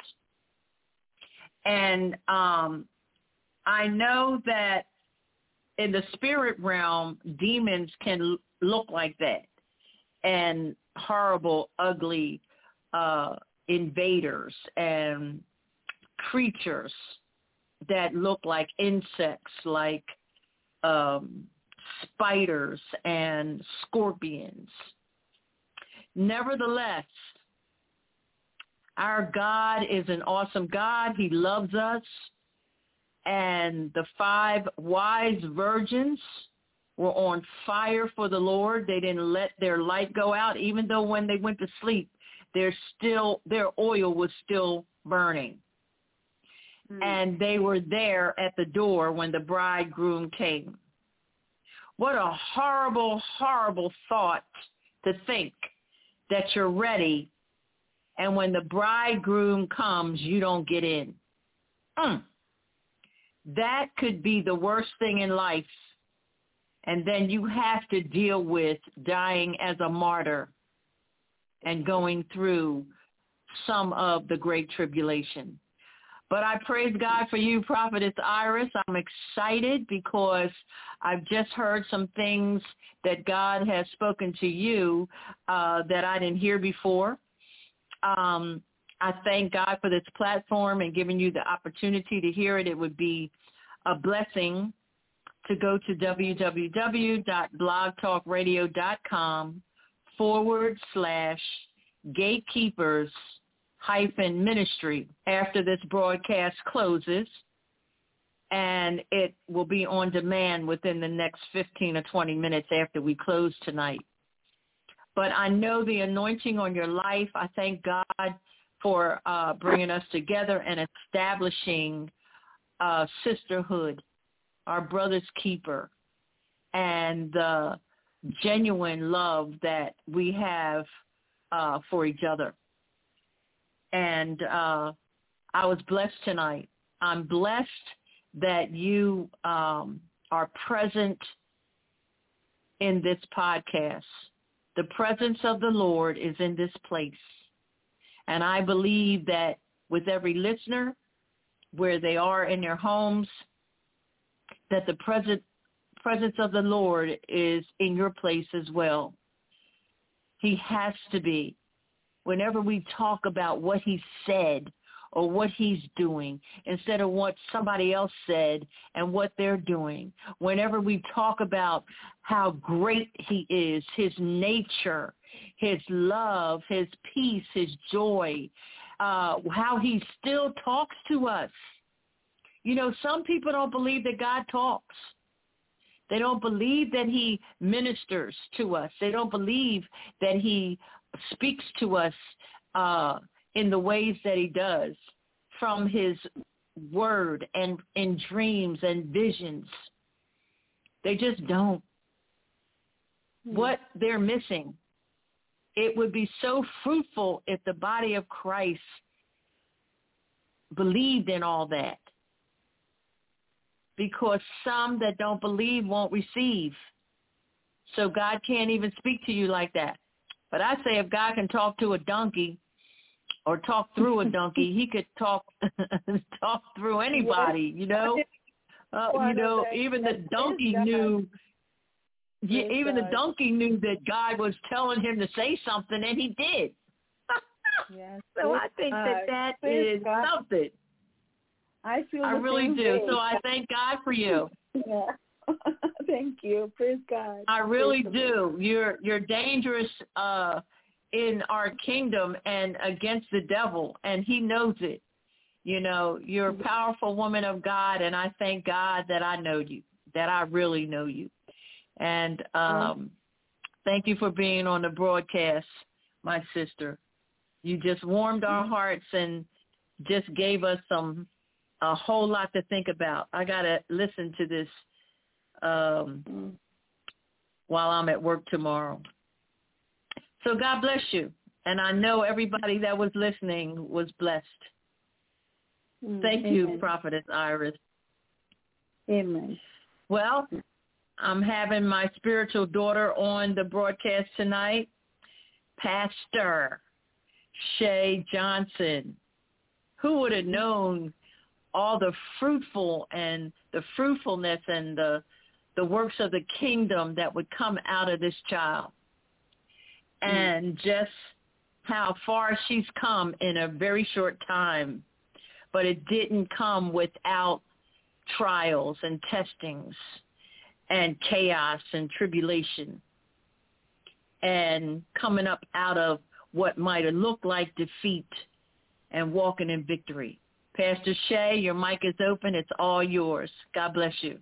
And um, I know that in the spirit realm, demons can look like that, and horrible, ugly uh, invaders and creatures that look like insects, like um, spiders and scorpions. Nevertheless, our God is an awesome God. He loves us. And the five wise virgins were on fire for the Lord. They didn't let their light go out, even though when they went to sleep, their still their oil was still burning. Mm. And they were there at the door when the bridegroom came. What a horrible, horrible thought to think that you're ready, and when the bridegroom comes, you don't get in. Mm. That could be the worst thing in life. And then you have to deal with dying as a martyr and going through some of the great tribulation. But I praise God for you, Prophetess Iris. I'm excited because I've just heard some things that God has spoken to you uh, that I didn't hear before. Um, I thank God for this platform and giving you the opportunity to hear it. It would be a blessing to go to www.blogtalkradio.com forward slash gatekeepers hyphen ministry after this broadcast closes, and it will be on demand within the next fifteen or twenty minutes after we close tonight. but I know the anointing on your life. I thank God for uh, bringing us together and establishing uh, sisterhood, our brother's keeper, and the genuine love that we have uh, for each other. And uh, I was blessed tonight. I'm blessed that you um, are present in this podcast. The presence of the Lord is in this place. And I believe that with every listener, where they are in their homes, that the present, presence of the Lord is in your place as well. He has to be. Whenever we talk about what he said or what he's doing instead of what somebody else said and what they're doing, whenever we talk about how great he is, his nature, his love, his peace, his joy, uh, how he still talks to us. You know, some people don't believe that God talks. They don't believe that he ministers to us. They don't believe that he speaks to us uh, in the ways that he does from his word and in dreams and visions. They just don't. Mm. What they're missing. It would be so fruitful if the body of Christ believed in all that. Because some that don't believe won't receive. So God can't even speak to you like that. But I say if God can talk to a donkey or talk through a donkey, he could talk talk through anybody, you know. Uh, you know, even the donkey knew, yeah, even the donkey knew that God was telling him to say something, and he did. Yes. So I think that that is something. I feel I really do. Way. So I thank God for you. Yeah. Thank you. Praise God. I really Praise do. You're you're dangerous uh, in our kingdom and against the devil, and he knows it. You know, you're a powerful woman of God, and I thank God that I know you, that I really know you. And um, thank you for being on the broadcast, my sister. You just warmed our hearts and just gave us some a whole lot to think about. I got to listen to this um, mm. while I'm at work tomorrow. So God bless you. And I know everybody that was listening was blessed. Mm. Thank Amen. You, Prophetess Iris. Amen. Well, I'm having my spiritual daughter on the broadcast tonight, Pastor Shay Johnson. Who would have known all the fruitful and the fruitfulness and the the works of the kingdom that would come out of this child, and mm. just how far she's come in a very short time. But it didn't come without trials and testings and chaos and tribulation and coming up out of what might have looked like defeat and walking in victory. Pastor Shay, your mic is open. It's all yours. God bless you.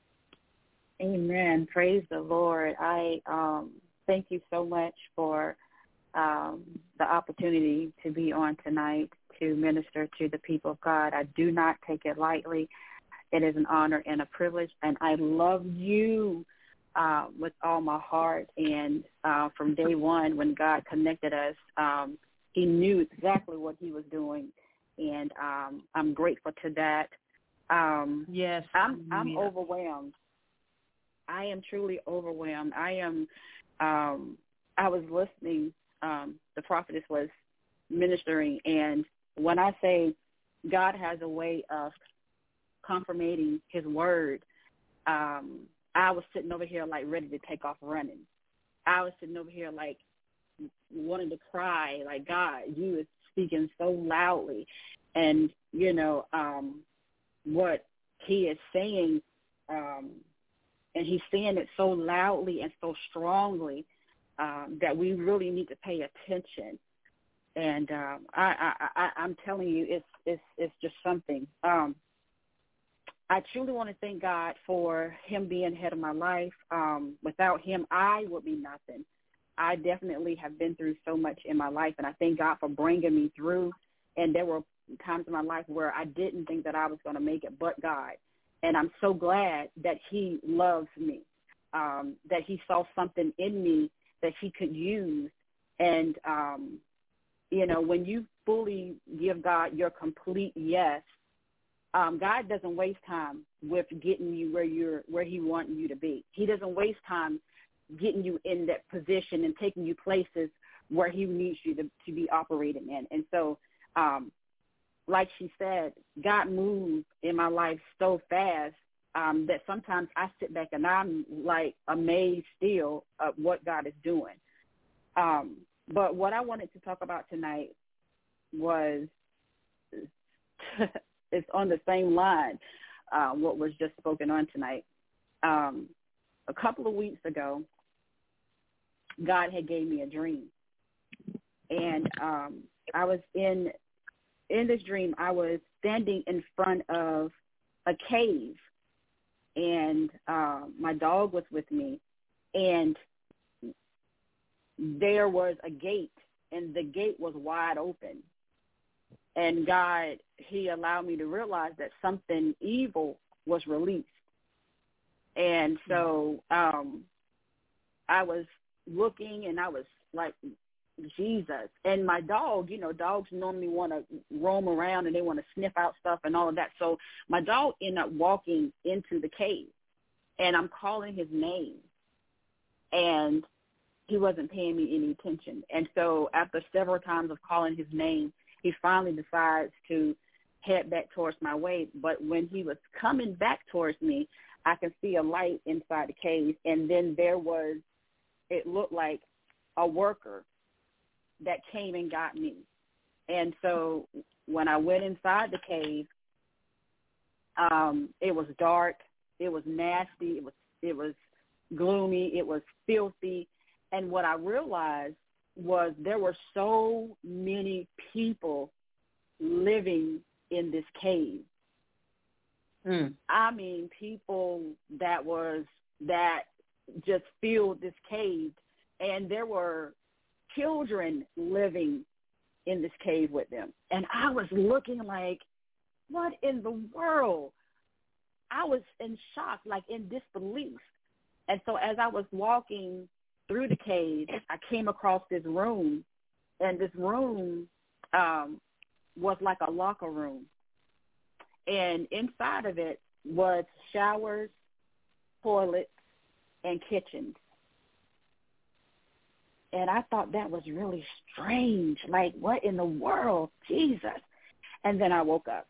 Amen. Praise the Lord. I um, thank you so much for um, the opportunity to be on tonight to minister to the people of God. I do not take it lightly. It is an honor and a privilege, and I love you uh, with all my heart. And uh, from day one, when God connected us, um, he knew exactly what he was doing. And um, I'm grateful to that. Um, yes, I'm I'm yeah. overwhelmed. I am truly overwhelmed. I am. Um, I was listening. Um, the prophetess was ministering, and when I say God has a way of confirming His word, um, I was sitting over here like ready to take off running. I was sitting over here like wanting to cry, like, God, you is speaking so loudly, and you know um, what he is saying, um, and he's saying it so loudly and so strongly um, that we really need to pay attention. And um, I, I, I, I'm telling you, it's it's it's just something. Um, I truly want to thank God for him being head of my life. Um, without him, I would be nothing. I definitely have been through so much in my life, and I thank God for bringing me through. And there were times in my life where I didn't think that I was going to make it, but God. And I'm so glad that he loves me, um, that he saw something in me that he could use. And, um, you know, when you fully give God your complete yes, um, God doesn't waste time with getting you where you're, where he wants you to be. He doesn't waste time getting you in that position and taking you places where he needs you to, to be operating in. And so, um, like she said, God moved in my life so fast um, that sometimes I sit back and I'm like amazed still of what God is doing. Um, but what I wanted to talk about tonight was it's on the same line, uh, what was just spoken on tonight. Um, a couple of weeks ago, God had gave me a dream. And um, I was in, in this dream, I was standing in front of a cave, and uh, my dog was with me, and there was a gate, and the gate was wide open. And God, he allowed me to realize that something evil was released. And so um, I was looking, and I was like, Jesus. And my dog, you know, dogs normally want to roam around and they want to sniff out stuff and all of that. So my dog ended up walking into the cave, and I'm calling his name, and he wasn't paying me any attention. And so after several times of calling his name, he finally decides to head back towards my way. But when he was coming back towards me, I could see a light inside the cave, and then there was, it looked like a worker that came and got me. And so when I went inside the cave, um, it was dark, it was nasty, it was it was gloomy, it was filthy. And what I realized was there were so many people living in this cave. Mm. I mean, people that was that just filled this cave, and there were children living in this cave with them. And I was looking like, what in the world? I was in shock, like in disbelief. And so as I was walking through the cave, I came across this room, and this room um, was like a locker room. And inside of it was showers, toilets, and kitchens. And I thought that was really strange. Like, what in the world? Jesus. And then I woke up.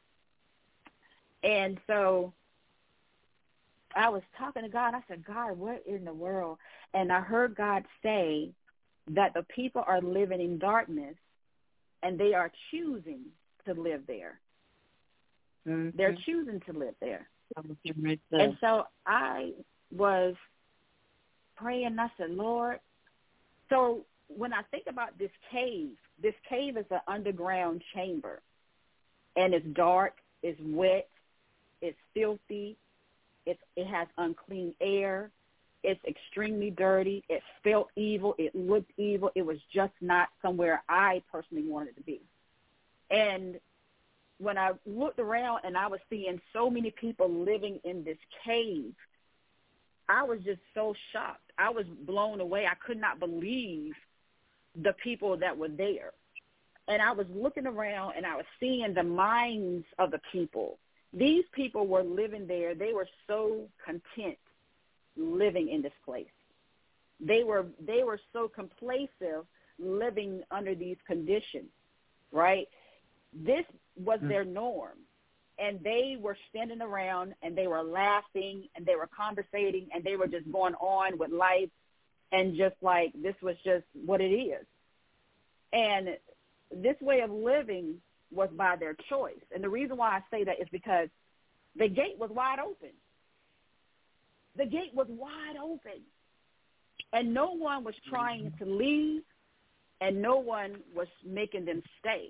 And so I was talking to God. I said, God, what in the world? And I heard God say that the people are living in darkness, and they are choosing to live there. Mm-hmm. They're choosing to live there. Right there. And so I was praying, and I said, Lord, so when I think about this cave, this cave is an underground chamber, and it's dark, it's wet, it's filthy, it's, it has unclean air, it's extremely dirty, it felt evil, it looked evil, it was just not somewhere I personally wanted to be. And when I looked around and I was seeing so many people living in this cave, I was just so shocked. I was blown away. I could not believe the people that were there. And I was looking around, and I was seeing the minds of the people. These people were living there. They were so content living in this place. They were they were so complacent living under these conditions, right? This was mm. their norm. And they were standing around, and they were laughing, and they were conversating, and they were just going on with life, and just like this was just what it is. And this way of living was by their choice. And the reason why I say that is because the gate was wide open. The gate was wide open. And no one was trying to leave, and no one was making them stay.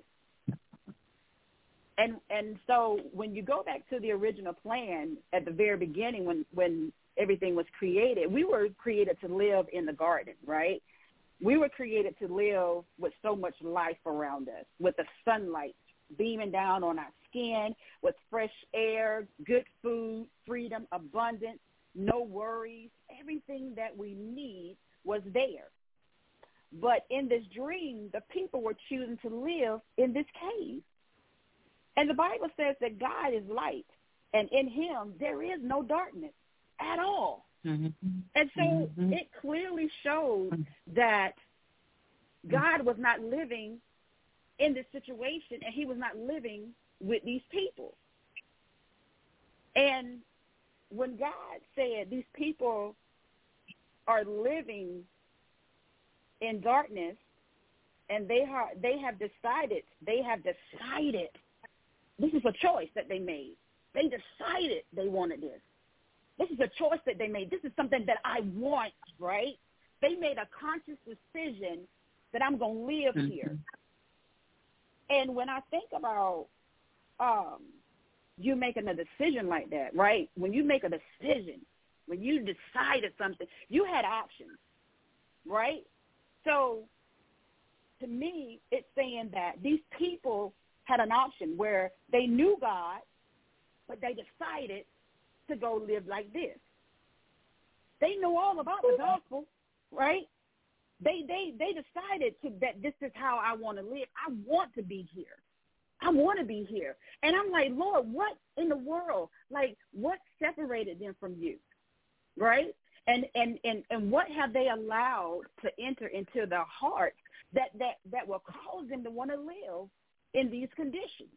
And and so when you go back to the original plan at the very beginning, when, when everything was created, we were created to live in the garden, right? We were created to live with so much life around us, with the sunlight beaming down on our skin, with fresh air, good food, freedom, abundance, no worries. Everything that we need was there. But in this dream, the people were choosing to live in this cave. And the Bible says that God is light, and in him there is no darkness at all. Mm-hmm. And so mm-hmm. it clearly showed that God was not living in this situation, and he was not living with these people. And when God said these people are living in darkness, and they are, they have decided, they have decided, this is a choice that they made. They decided they wanted this. This is a choice that they made. This is something that I want, right? They made a conscious decision that I'm going to live mm-hmm. here. And when I think about um, you making a decision like that, right? When you make a decision, when you decided something, you had options, right? So to me, it's saying that these people had an option where they knew God, but they decided to go live like this. They knew all about the gospel, right? They they they decided to that this is how I want to live. I want to be here. I want to be here. And I'm like, Lord, what in the world? Like, what separated them from you, right? And and and, and what have they allowed to enter into their hearts that, that, that will cause them to want to live in these conditions?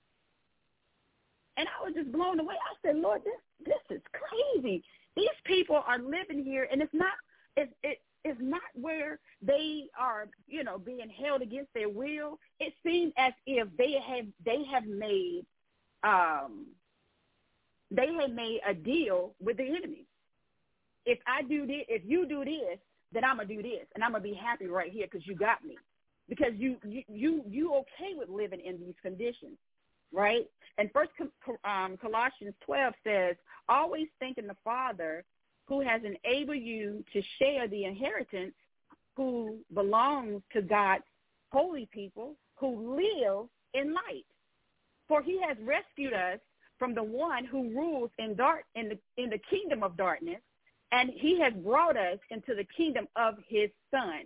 And I was just blown away. I said, Lord, this this is crazy. These people are living here, and it's not it's it it's not where they are, you know, being held against their will. It seems as if they have they have made um they have made a deal with the enemy. If I do this, if you do this, then I'm gonna do this, and I'm gonna be happy right here because you got me, because you you you you okay with living in these conditions. Right? And First um, Colossians twelve says, always think in the Father who has enabled you to share the inheritance who belongs to God's holy people who live in light. For he has rescued us from the one who rules in dark in the in the kingdom of darkness, and he has brought us into the kingdom of his Son.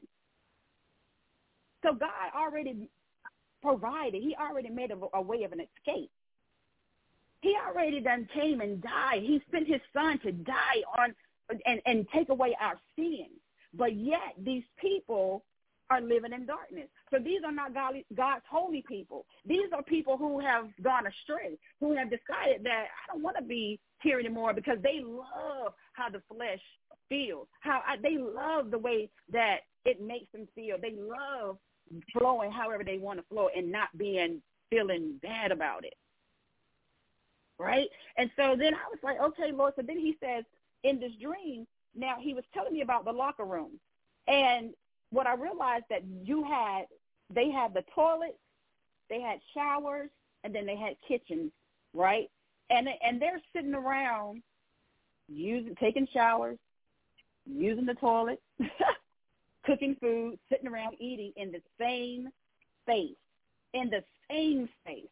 So God already provided. He already made a, a way of an escape. He already done came and died. He sent his son to die on and, and take away our sins. But yet these people are living in darkness. So these are not God, God's holy people. These are people who have gone astray, who have decided that I don't want to be here anymore because they love how the flesh feels, how I, they love the way that it makes them feel. They love flowing however they want to flow and not being feeling bad about it, right? And so then I was like, okay, Lord. So then he says in this dream, now he was telling me about the locker room, and what I realized that you had, they had the toilets, they had showers, and then they had kitchens, right? And and they're sitting around using, taking showers, using the toilet. Cooking food, sitting around eating in the same space, in the same space.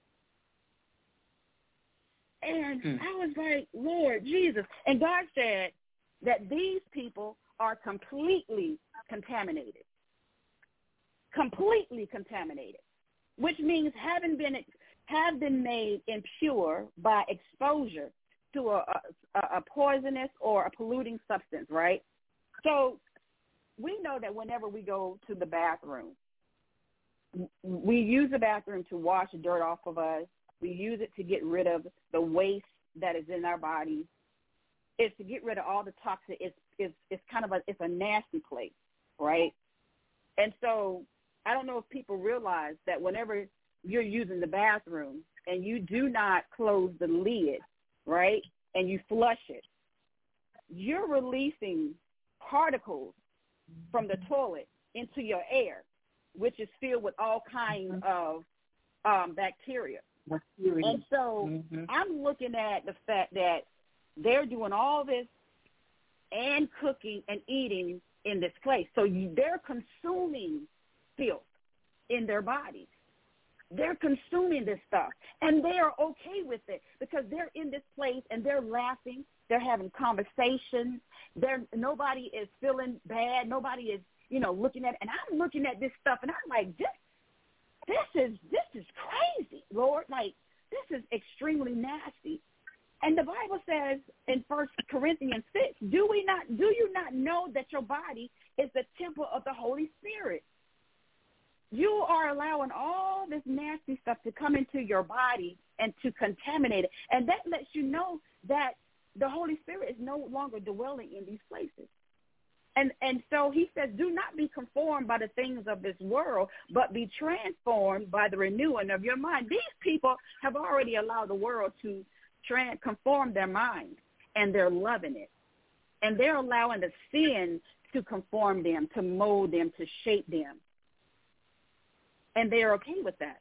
And hmm. I was like, Lord Jesus. And God said that these people are completely contaminated, completely contaminated, which means having been have been made impure by exposure to a, a, a poisonous or a polluting substance, right? So we know that whenever we go to the bathroom, we use the bathroom to wash the dirt off of us. We use it to get rid of the waste that is in our bodies. It's to get rid of all the toxins. It's, it's, it's kind of a, it's a nasty place, right? And so I don't know if people realize that whenever you're using the bathroom and you do not close the lid, right, and you flush it, you're releasing particles from the toilet into your air, which is filled with all kinds mm-hmm. of um, bacteria. bacteria. And so mm-hmm. I'm looking at the fact that they're doing all this and cooking and eating in this place. So you, they're consuming filth in their bodies. They're consuming this stuff, and they are okay with it because they're in this place and they're laughing. They're having conversations. They're, nobody is feeling bad. Nobody is, you know, looking at it. And I'm looking at this stuff, and I'm like, this, this is this is crazy, Lord. Like, this is extremely nasty. And the Bible says in First Corinthians six, do we not, do you not know that your body is the temple of the Holy Spirit? You are allowing all this nasty stuff to come into your body and to contaminate it. And that lets you know that the Holy Spirit is no longer dwelling in these places. And and so he says, do not be conformed by the things of this world, but be transformed by the renewing of your mind. These people have already allowed the world to trans- conform their mind, and they're loving it. And they're allowing the sin to conform them, to mold them, to shape them. And they're okay with that.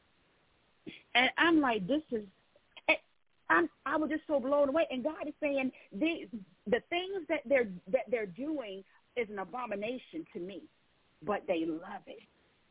And I'm like, this is, I'm, I was just so blown away. And God is saying the, the things that they're, that they're doing is an abomination to me, but they love it.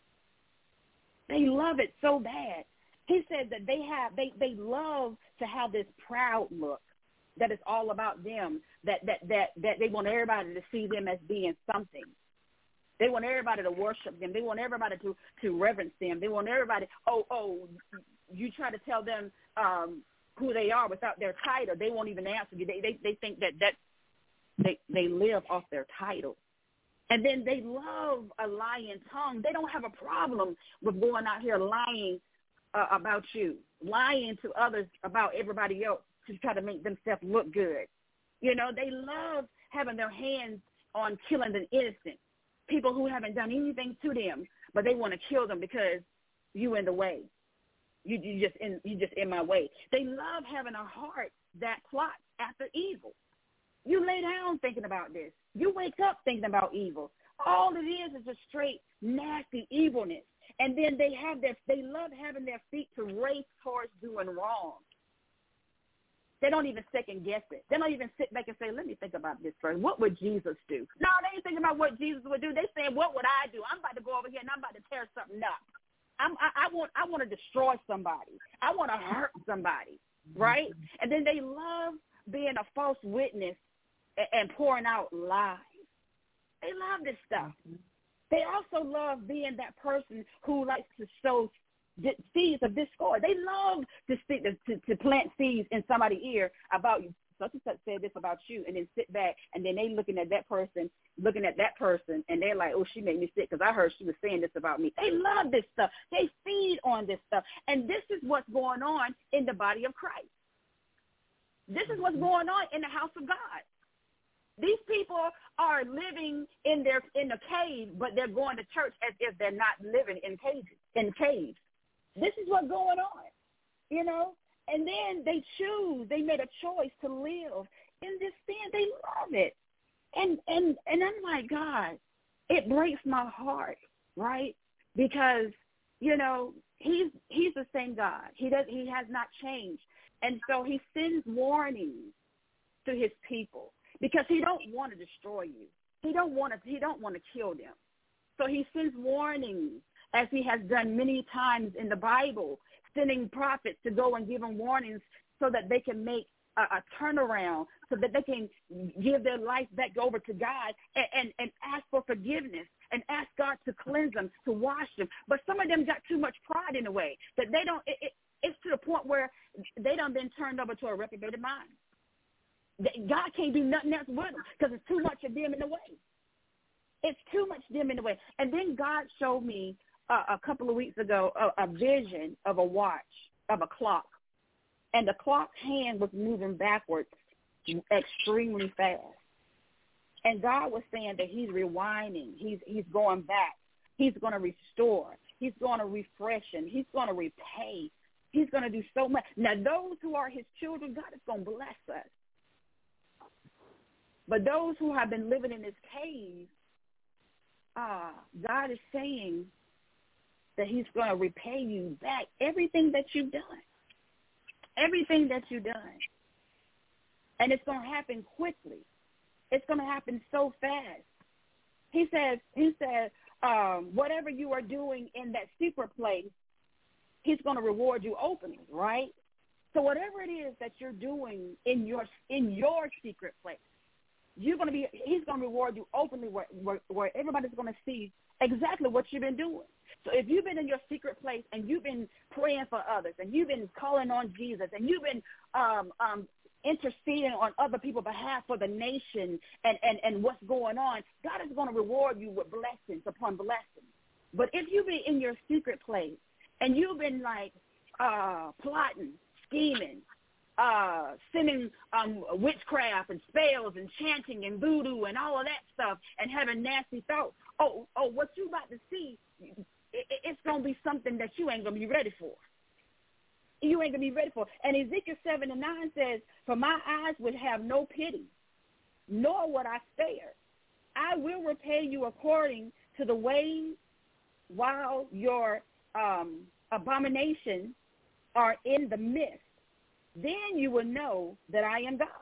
They love it so bad. He said that they have, they, they love to have this proud look, that it's all about them, that, that, that, that they want everybody to see them as being something. They want everybody to worship them. They want everybody to, to reverence them. They want everybody, oh, oh, you try to tell them um, who they are without their title. They won't even answer you. They they, they think that, that they, they live off their title. And then they love a lying tongue. They don't have a problem with going out here lying uh, about you, lying to others about everybody else to try to make themselves look good. You know, they love having their hands on killing the innocent. People who haven't done anything to them, but they want to kill them because you in the way. You, you just in you just in my way. They love having a heart that plots after evil. You lay down thinking about this. You wake up thinking about evil. All it is is just straight nasty evilness. And then they have their they love having their feet to race towards doing wrong. They don't even second guess it. They don't even sit back and say, let me think about this first. What would Jesus do? No, they ain't thinking about what Jesus would do. They saying, what would I do? I'm about to go over here and I'm about to tear something up. I'm, I, I want I want to destroy somebody. I want to hurt somebody, right? And then they love being a false witness and, and pouring out lies. They love this stuff. They also love being that person who likes to sow seeds of discord. They love to, speak, to to plant seeds in somebody's ear about you. Such and such said this about you, and then sit back, and then they looking at that person, looking at that person, and they're like, oh, she made me sick because I heard she was saying this about me. They love this stuff. They feed on this stuff. And this is what's going on in the body of Christ. This is what's going on in the house of God. These people are living in their in the cave, but they're going to church as if they're not living in cages. In caves. This is what's going on, you know. And then they choose. They made a choice to live in this sin. They love it, and and and I'm like, God, it breaks my heart, right? Because you know he's he's the same God. He does he has not changed, and so he sends warnings to his people. Because he don't want to destroy you. He don't want to. He don't want to kill them. So he sends warnings, as he has done many times in the Bible, sending prophets to go and give them warnings so that they can make a, a turnaround, so that they can give their life back over to God and, and, and ask for forgiveness and ask God to cleanse them, to wash them. But some of them got too much pride in the way that they don't. It, it, it's to the point where they done been turned over to a reprobated mind. God can't do nothing else with them because it's too much of them in the way. It's too much of them in the way. And then God showed me uh, a couple of weeks ago a, a vision of a watch, of a clock. And the clock hand was moving backwards extremely fast. And God was saying that he's rewinding. He's, he's going back. He's going to restore. He's going to refresh, and he's going to repay. He's going to do so much. Now, those who are his children, God is going to bless us. But those who have been living in this cave, uh, God is saying that he's going to repay you back everything that you've done, everything that you've done. And it's going to happen quickly. It's going to happen so fast. He says, he said, um, whatever you are doing in that secret place, he's going to reward you openly, right? So whatever it is that you're doing in your in your secret place, you're going to be. He's going to reward you openly, where, where where everybody's going to see exactly what you've been doing. So if you've been in your secret place and you've been praying for others, and you've been calling on Jesus, and you've been um, um, interceding on other people's behalf for the nation and, and, and what's going on, God is going to reward you with blessings upon blessings. But if you be in your secret place and you've been like uh, plotting, scheming, uh, sending um, witchcraft and spells and chanting and voodoo and all of that stuff and having nasty thoughts, oh, oh, what you about to see, it, it's going to be something that you ain't going to be ready for. You ain't going to be ready for. And Ezekiel seven and nine says, for my eyes would have no pity, nor would I spare. I will repay you according to the ways while your um, abominations are in the midst. Then you will know that I am God.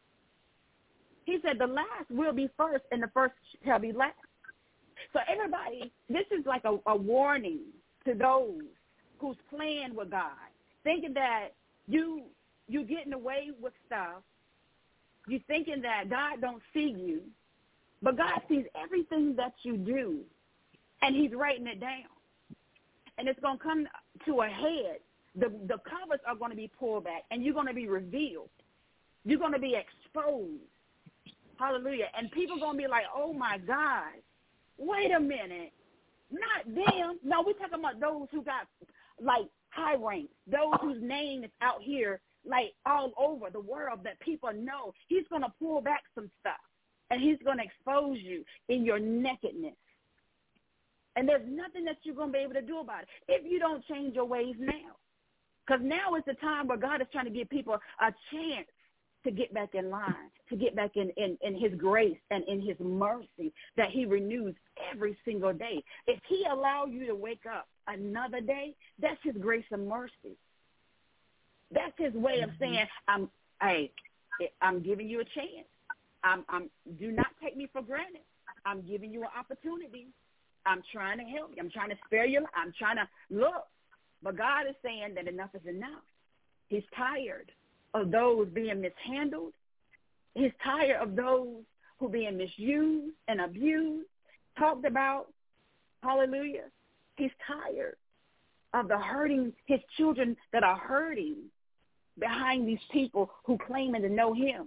He said the last will be first and the first shall be last. So everybody, this is like a, a warning to those who's playing with God, thinking that you you getting away with stuff. You thinking that God don't see you, but God sees everything that you do, and he's writing it down. And it's going to come to a head. The, the covers are going to be pulled back, and you're going to be revealed. You're going to be exposed. Hallelujah. And people are going to be like, oh, my God, wait a minute. Not them. No, we're talking about those who got, like, high ranks, those whose name is out here, like, all over the world that people know. He's going to pull back some stuff, and he's going to expose you in your nakedness. And there's nothing that you're going to be able to do about it if you don't change your ways now. Because now is the time where God is trying to give people a chance to get back in line, to get back in, in, in his grace and in his mercy that he renews every single day. If he allows you to wake up another day, that's his grace and mercy. That's his way of saying, I'm, hey, I'm giving you a chance. I'm, I'm, do not take me for granted. I'm giving you an opportunity. I'm trying to help you. I'm trying to spare you. I'm trying to look. But God is saying that enough is enough. He's tired of those being mishandled. He's tired of those who are being misused and abused, talked about. Hallelujah. He's tired of the hurting, his children that are hurting behind these people who claiming to know him.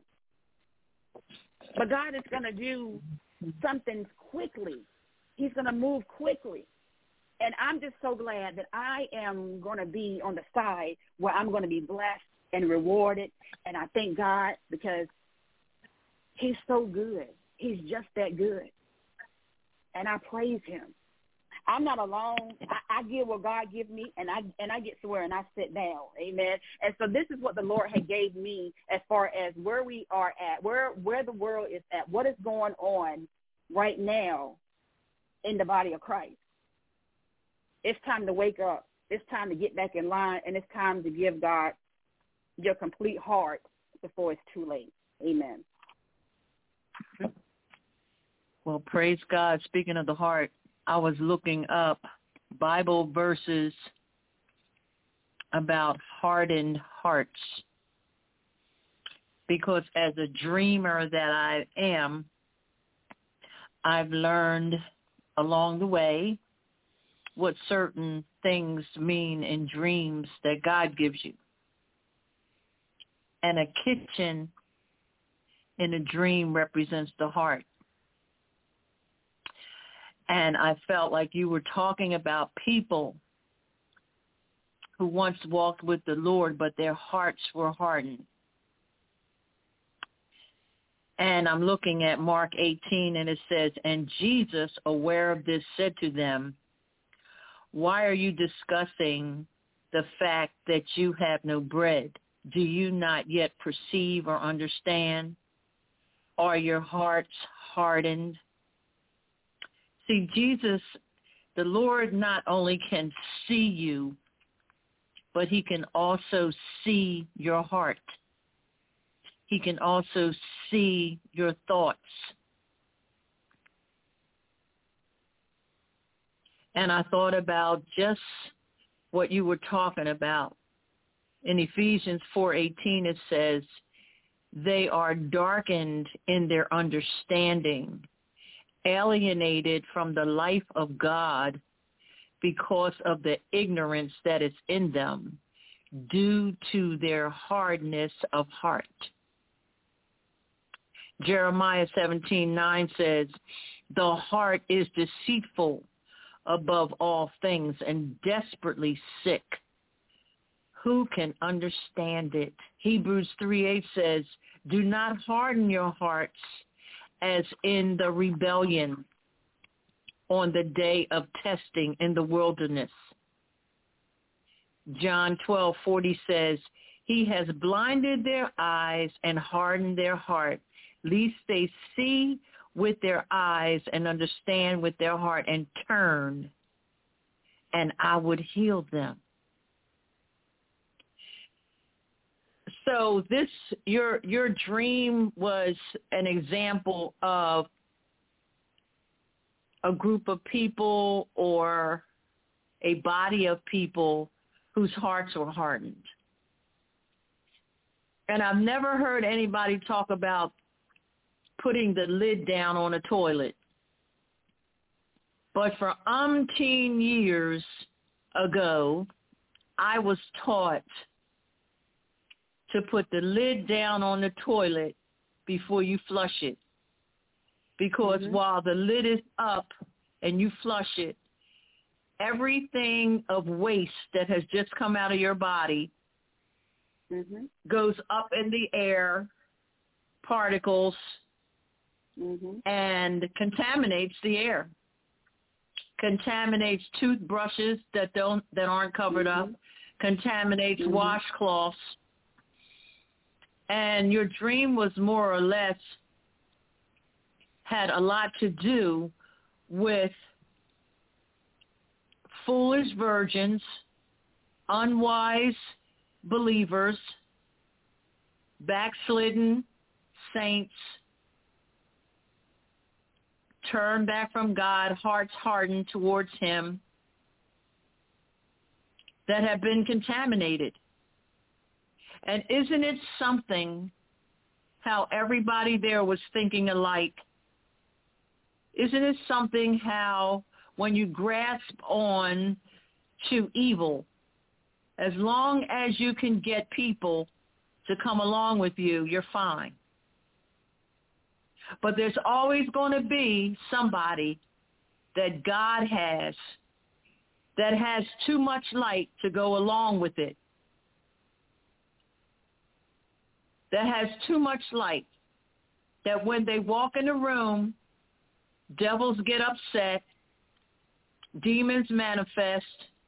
But God is going to do something quickly. He's going to move quickly. And I'm just so glad that I am going to be on the side where I'm going to be blessed and rewarded. And I thank God because he's so good. He's just that good. And I praise him. I'm not alone. I, I give what God gives me, and I and I get somewhere and I sit down. Amen. And so this is what the Lord had gave me as far as where we are at, where where the world is at, what is going on right now in the body of Christ. It's time to wake up. It's time to get back in line, and it's time to give God your complete heart before it's too late. Amen. Well, praise God. Speaking of the heart, I was looking up Bible verses about hardened hearts because as a dreamer that I am, I've learned along the way what certain things mean in dreams that God gives you. And a kitchen in a dream represents the heart. And I felt like you were talking about people who once walked with the Lord, but their hearts were hardened. And I'm looking at Mark eighteen, and it says, and Jesus, aware of this, said to them, why are you discussing the fact that you have no bread? Do you not yet perceive or understand? Are your hearts hardened? See, Jesus, the Lord not only can see you, but he can also see your heart. He can also see your thoughts. And I thought about just what you were talking about. In Ephesians four eighteen, it says, they are darkened in their understanding, alienated from the life of God because of the ignorance that is in them due to their hardness of heart. Jeremiah seventeen nine says, the heart is deceitful above all things and desperately sick. Who can understand it? Hebrews three eight says, do not harden your hearts as in the rebellion on the day of testing in the wilderness. John twelve forty says, he has blinded their eyes and hardened their heart, lest they see with their eyes and understand with their heart and turn, and I would heal them. So this, your your dream was an example of a group of people or a body of people whose hearts were hardened. And I've never heard anybody talk about putting the lid down on a toilet. But for umpteen years ago, I was taught to put the lid down on the toilet before you flush it. Because mm-hmm. while the lid is up and you flush it, everything of waste that has just come out of your body mm-hmm. goes up in the air, particles, mm-hmm. and contaminates the air. Contaminates toothbrushes that don't that aren't covered mm-hmm. up, contaminates mm-hmm. washcloths. And your dream was more or less had a lot to do with foolish virgins, unwise believers, backslidden saints, turned back from God, hearts hardened towards him, that have been contaminated. And isn't it something how everybody there was thinking alike? Isn't it something how when you grasp on to evil, as long as you can get people to come along with you, you're fine. But there's always going to be somebody that God has that has too much light to go along with it. That has too much light, that when they walk in the room, devils get upset, demons manifest,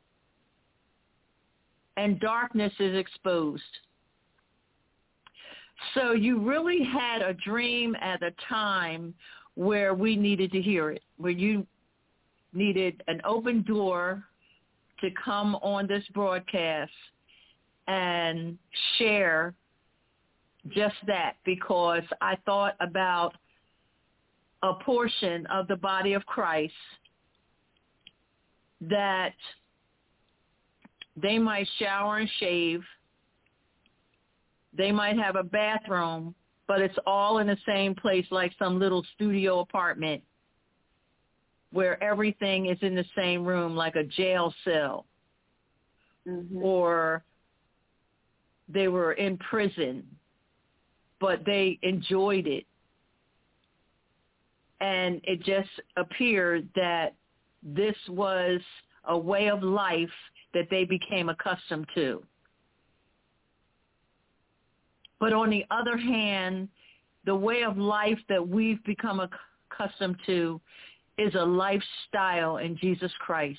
and darkness is exposed. So you really had a dream at a time where we needed to hear it, where you needed an open door to come on this broadcast and share just that, because I thought about a portion of the body of Christ that they might shower and shave, they might have a bathroom, but it's all in the same place, like some little studio apartment where everything is in the same room, like a jail cell. Mm-hmm. Or they were in prison, but they enjoyed it. And it just appeared that this was a way of life that they became accustomed to. But on the other hand, the way of life that we've become accustomed to is a lifestyle in Jesus Christ.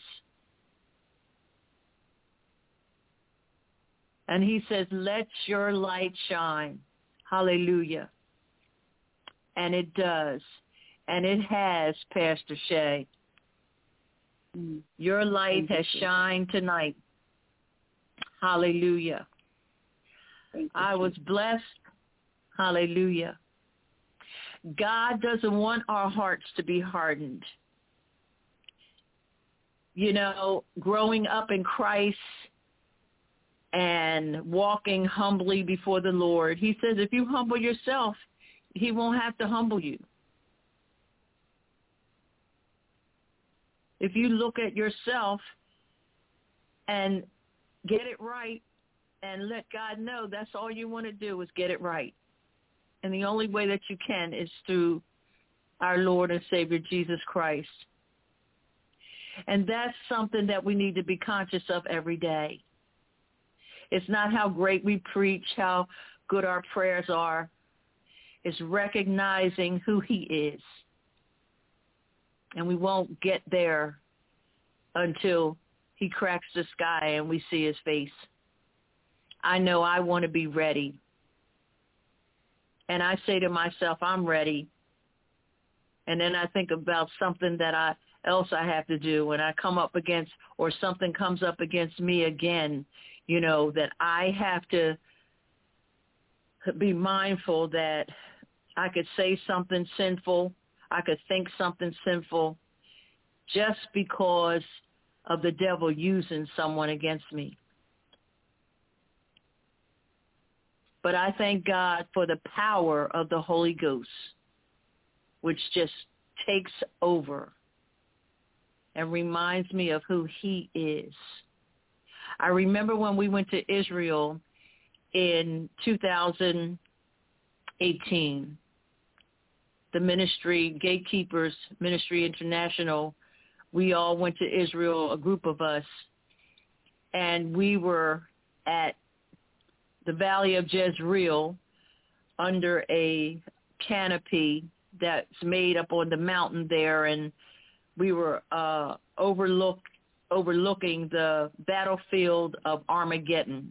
And he says, let your light shine. Hallelujah. And it does. And it has, Pastor Shay. Mm. Your light has shined tonight. Hallelujah. Thank you, I was blessed. Hallelujah. God doesn't want our hearts to be hardened. you know, growing up in Christ and walking humbly before the Lord. He says if you humble yourself, he won't have to humble you. If you look at yourself and get it right and let God know that's all you want to do is get it right. And the only way that you can is through our Lord and Savior, Jesus Christ. And that's something that we need to be conscious of every day. It's not how great we preach, how good our prayers are. It's recognizing who he is. And we won't get there until he cracks the sky and we see his face. I know I want to be ready. And I say to myself, I'm ready. And then I think about something that I else I have to do when I come up against, or something comes up against me again, you know, that I have to be mindful that I could say something sinful, I could think something sinful, just because of the devil using someone against me. But I thank God for the power of the Holy Ghost, which just takes over and reminds me of who he is. I remember when we went to Israel in two thousand eighteen, the ministry, Gatekeepers Ministry International, we all went to Israel, a group of us, and we were at the Valley of Jezreel under a canopy that's made up on the mountain there, and we were uh, overlook, overlooking the battlefield of Armageddon.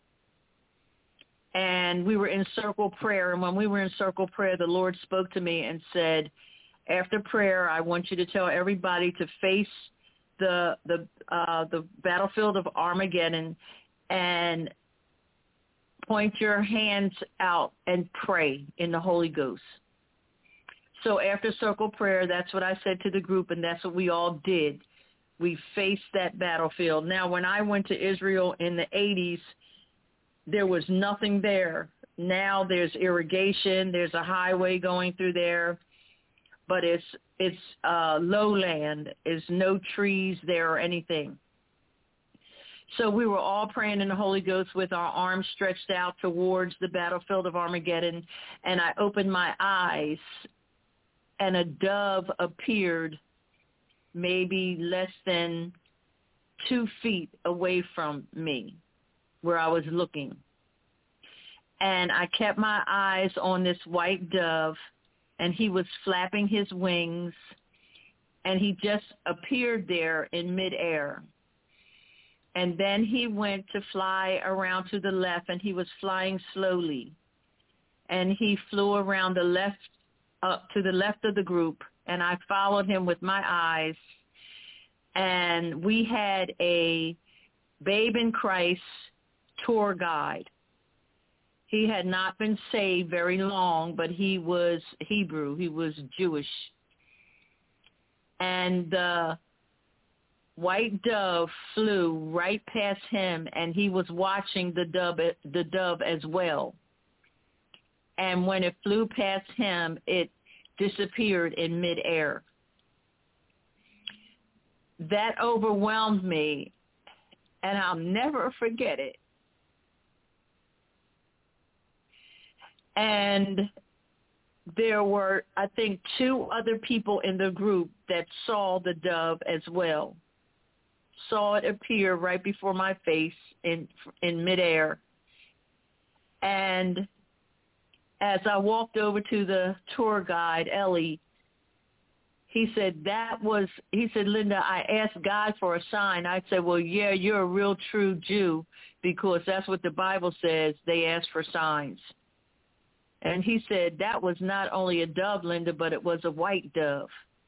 And we were in circle prayer, and when we were in circle prayer, the Lord spoke to me and said, after prayer, I want you to tell everybody to face the the uh, the battlefield of Armageddon and point your hands out and pray in the Holy Ghost. So after circle prayer, that's what I said to the group, and that's what we all did. We faced that battlefield. Now, when I went to Israel in the eighties, there was nothing there. Now there's irrigation. There's a highway going through there, but it's it's uh, lowland. There's no trees there or anything. So we were all praying in the Holy Ghost with our arms stretched out towards the battlefield of Armageddon, and I opened my eyes, and a dove appeared maybe less than two feet away from me where I was looking. And I kept my eyes on this white dove, and he was flapping his wings, and he just appeared there in midair. And then he went to fly around to the left, and he was flying slowly. And he flew around the left, up to the left of the group, and I followed him with my eyes. And we had a Babe in Christ tour guide. He had not been saved very long, but he was Hebrew. He was Jewish. And the white dove flew right past him, and he was watching the dove, the dove as well. And when it flew past him, it disappeared in midair. That overwhelmed me, and I'll never forget it. And there were, I think, two other people in the group that saw the dove as well, saw it appear right before my face in in midair. And as I walked over to the tour guide, Ellie, he said, that was, he said, Linda, I asked God for a sign. I said, well, yeah, you're a real true Jew, because that's what the Bible says. They ask for signs. And he said, that was not only a dove, Linda, but it was a white dove.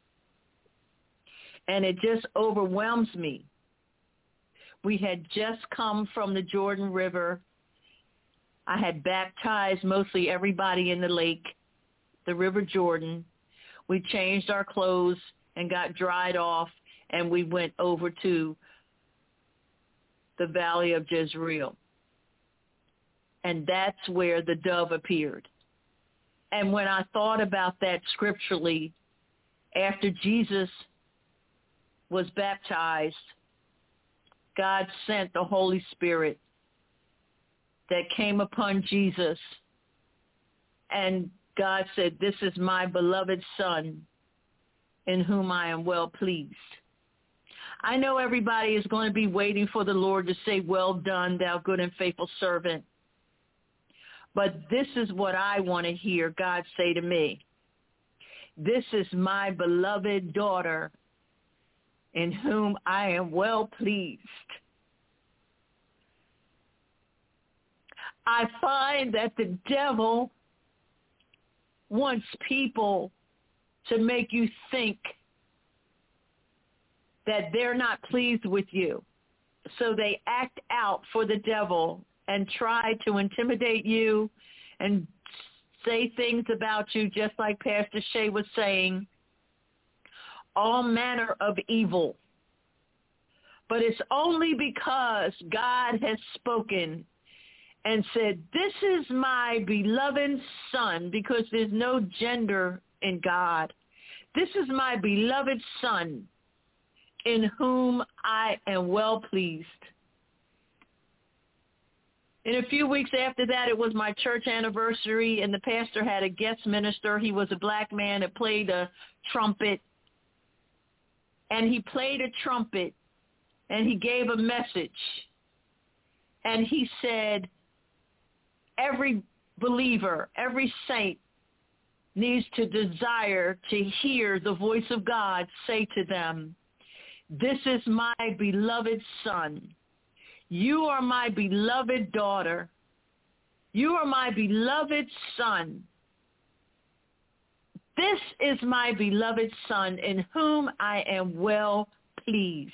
And it just overwhelms me. We had just come from the Jordan River. I had baptized mostly everybody in the lake, the River Jordan. We changed our clothes and got dried off, and we went over to the Valley of Jezreel. And that's where the dove appeared. And when I thought about that scripturally, after Jesus was baptized, God sent the Holy Spirit that came upon Jesus. And God said, this is my beloved Son in whom I am well pleased. I know everybody is going to be waiting for the Lord to say, well done, thou good and faithful servant. But this is what I want to hear God say to me. This is my beloved daughter in whom I am well pleased. I find that the devil wants people to make you think that they're not pleased with you. So they act out for the devil and try to intimidate you and say things about you, just like Pastor Shay was saying, all manner of evil. But it's only because God has spoken and said, this is my beloved Son, because there's no gender in God. This is my beloved Son in whom I am well pleased. In a few weeks after that, it was my church anniversary, and the pastor had a guest minister. He was a black man that played a trumpet, and he played a trumpet, and he gave a message, and he said, every believer, every saint needs to desire to hear the voice of God say to them, this is my beloved Son. You are my beloved daughter. You are my beloved Son. This is my beloved Son in whom I am well pleased.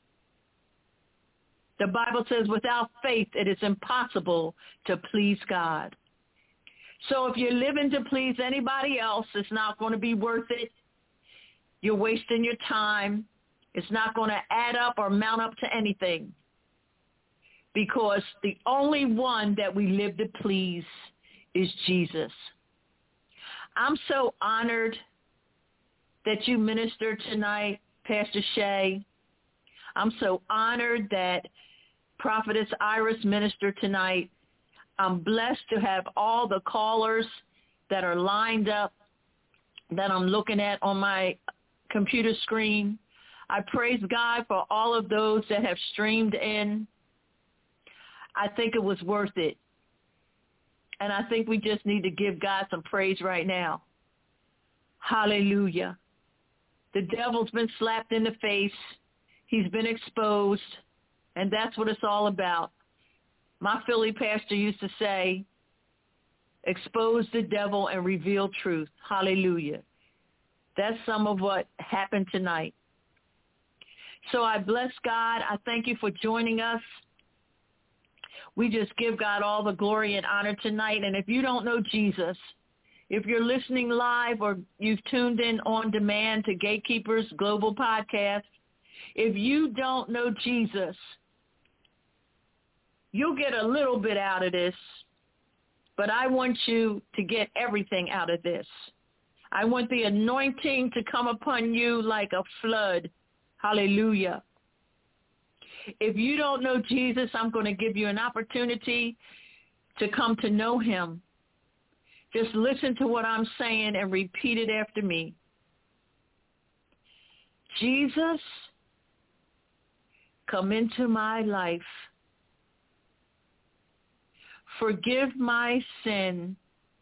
The Bible says without faith it is impossible to please God. So if you're living to please anybody else, it's not going to be worth it. You're wasting your time. It's not going to add up or mount up to anything. Because the only one that we live to please is Jesus. I'm so honored that you ministered tonight, Pastor Shay. I'm so honored that Prophetess Iris ministered tonight. I'm blessed to have all the callers that are lined up that I'm looking at on my computer screen. I praise God for all of those that have streamed in. I think it was worth it. And I think we just need to give God some praise right now. Hallelujah. The devil's been slapped in the face. He's been exposed. And that's what it's all about. My Philly pastor used to say, expose the devil and reveal truth. Hallelujah. That's some of what happened tonight. So I bless God. I thank you for joining us. We just give God all the glory and honor tonight. And if you don't know Jesus, if you're listening live or you've tuned in on demand to Gatekeepers Global Podcast, if you don't know Jesus, you'll get a little bit out of this, but I want you to get everything out of this. I want the anointing to come upon you like a flood. Hallelujah. If you don't know Jesus, I'm going to give you an opportunity to come to know him. Just listen to what I'm saying and repeat it after me. Jesus, come into my life. Forgive my sin.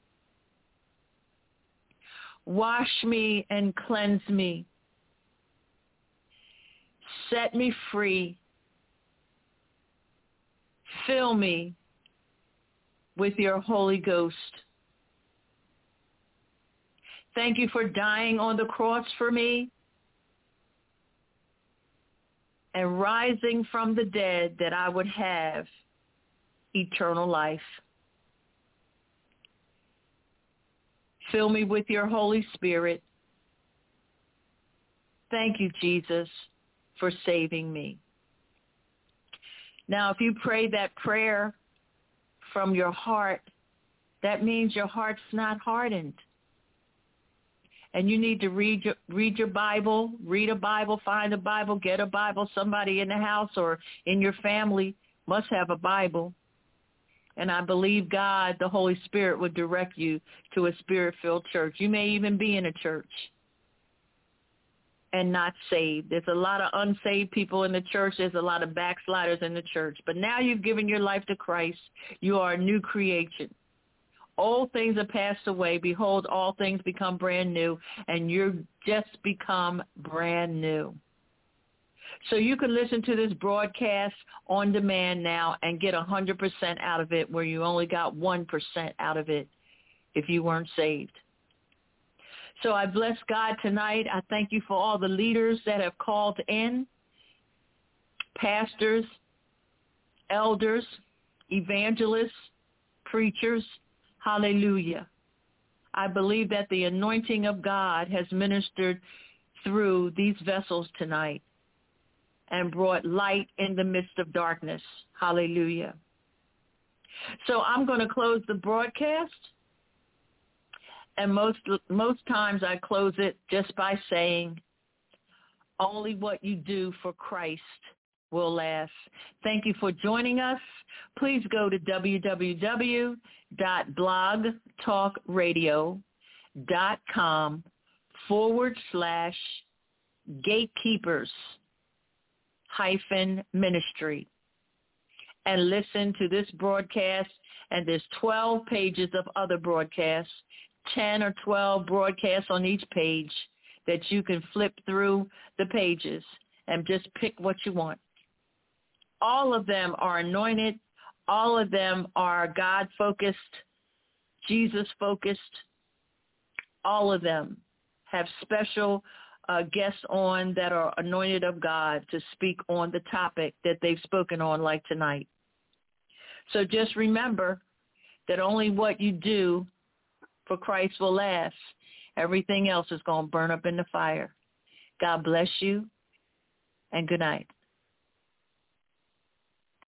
Wash me and cleanse me. Set me free. Fill me with your Holy Ghost. Thank you for dying on the cross for me and rising from the dead that I would have eternal life. Fill me with your Holy Spirit. Thank you, Jesus, for saving me. Now, if you pray that prayer from your heart, that means your heart's not hardened. And you need to read your, read your Bible, read a Bible, find a Bible, get a Bible. Somebody in the house or in your family must have a Bible. And I believe God, the Holy Spirit, would direct you to a Spirit-filled church. You may even be in a church and not saved. There's a lot of unsaved people in the church. There's a lot of backsliders in the church. But now you've given your life to Christ. You are a new creation. Old things have passed away. Behold, all things become brand new, and you've just become brand new. So you can listen to this broadcast on demand now and get one hundred percent out of it where you only got one percent out of it if you weren't saved. So I bless God tonight. I thank you for all the leaders that have called in, pastors, elders, evangelists, preachers. Hallelujah. I believe that the anointing of God has ministered through these vessels tonight and brought light in the midst of darkness. Hallelujah. So I'm going to close the broadcast. And most most times I close it just by saying, only what you do for Christ will last. Thank you for joining us. Please go to www.blogtalkradio.com forward slash gatekeepers hyphen ministry and listen to this broadcast. And there's twelve pages of other broadcasts, ten or twelve broadcasts on each page that you can flip through the pages and just pick what you want. All of them are anointed. All of them are God-focused, Jesus-focused. All of them have special uh, guests on that are anointed of God to speak on the topic that they've spoken on, like tonight. So just remember that only what you do for Christ will last. Everything else is going to burn up in the fire. God bless you, and good night.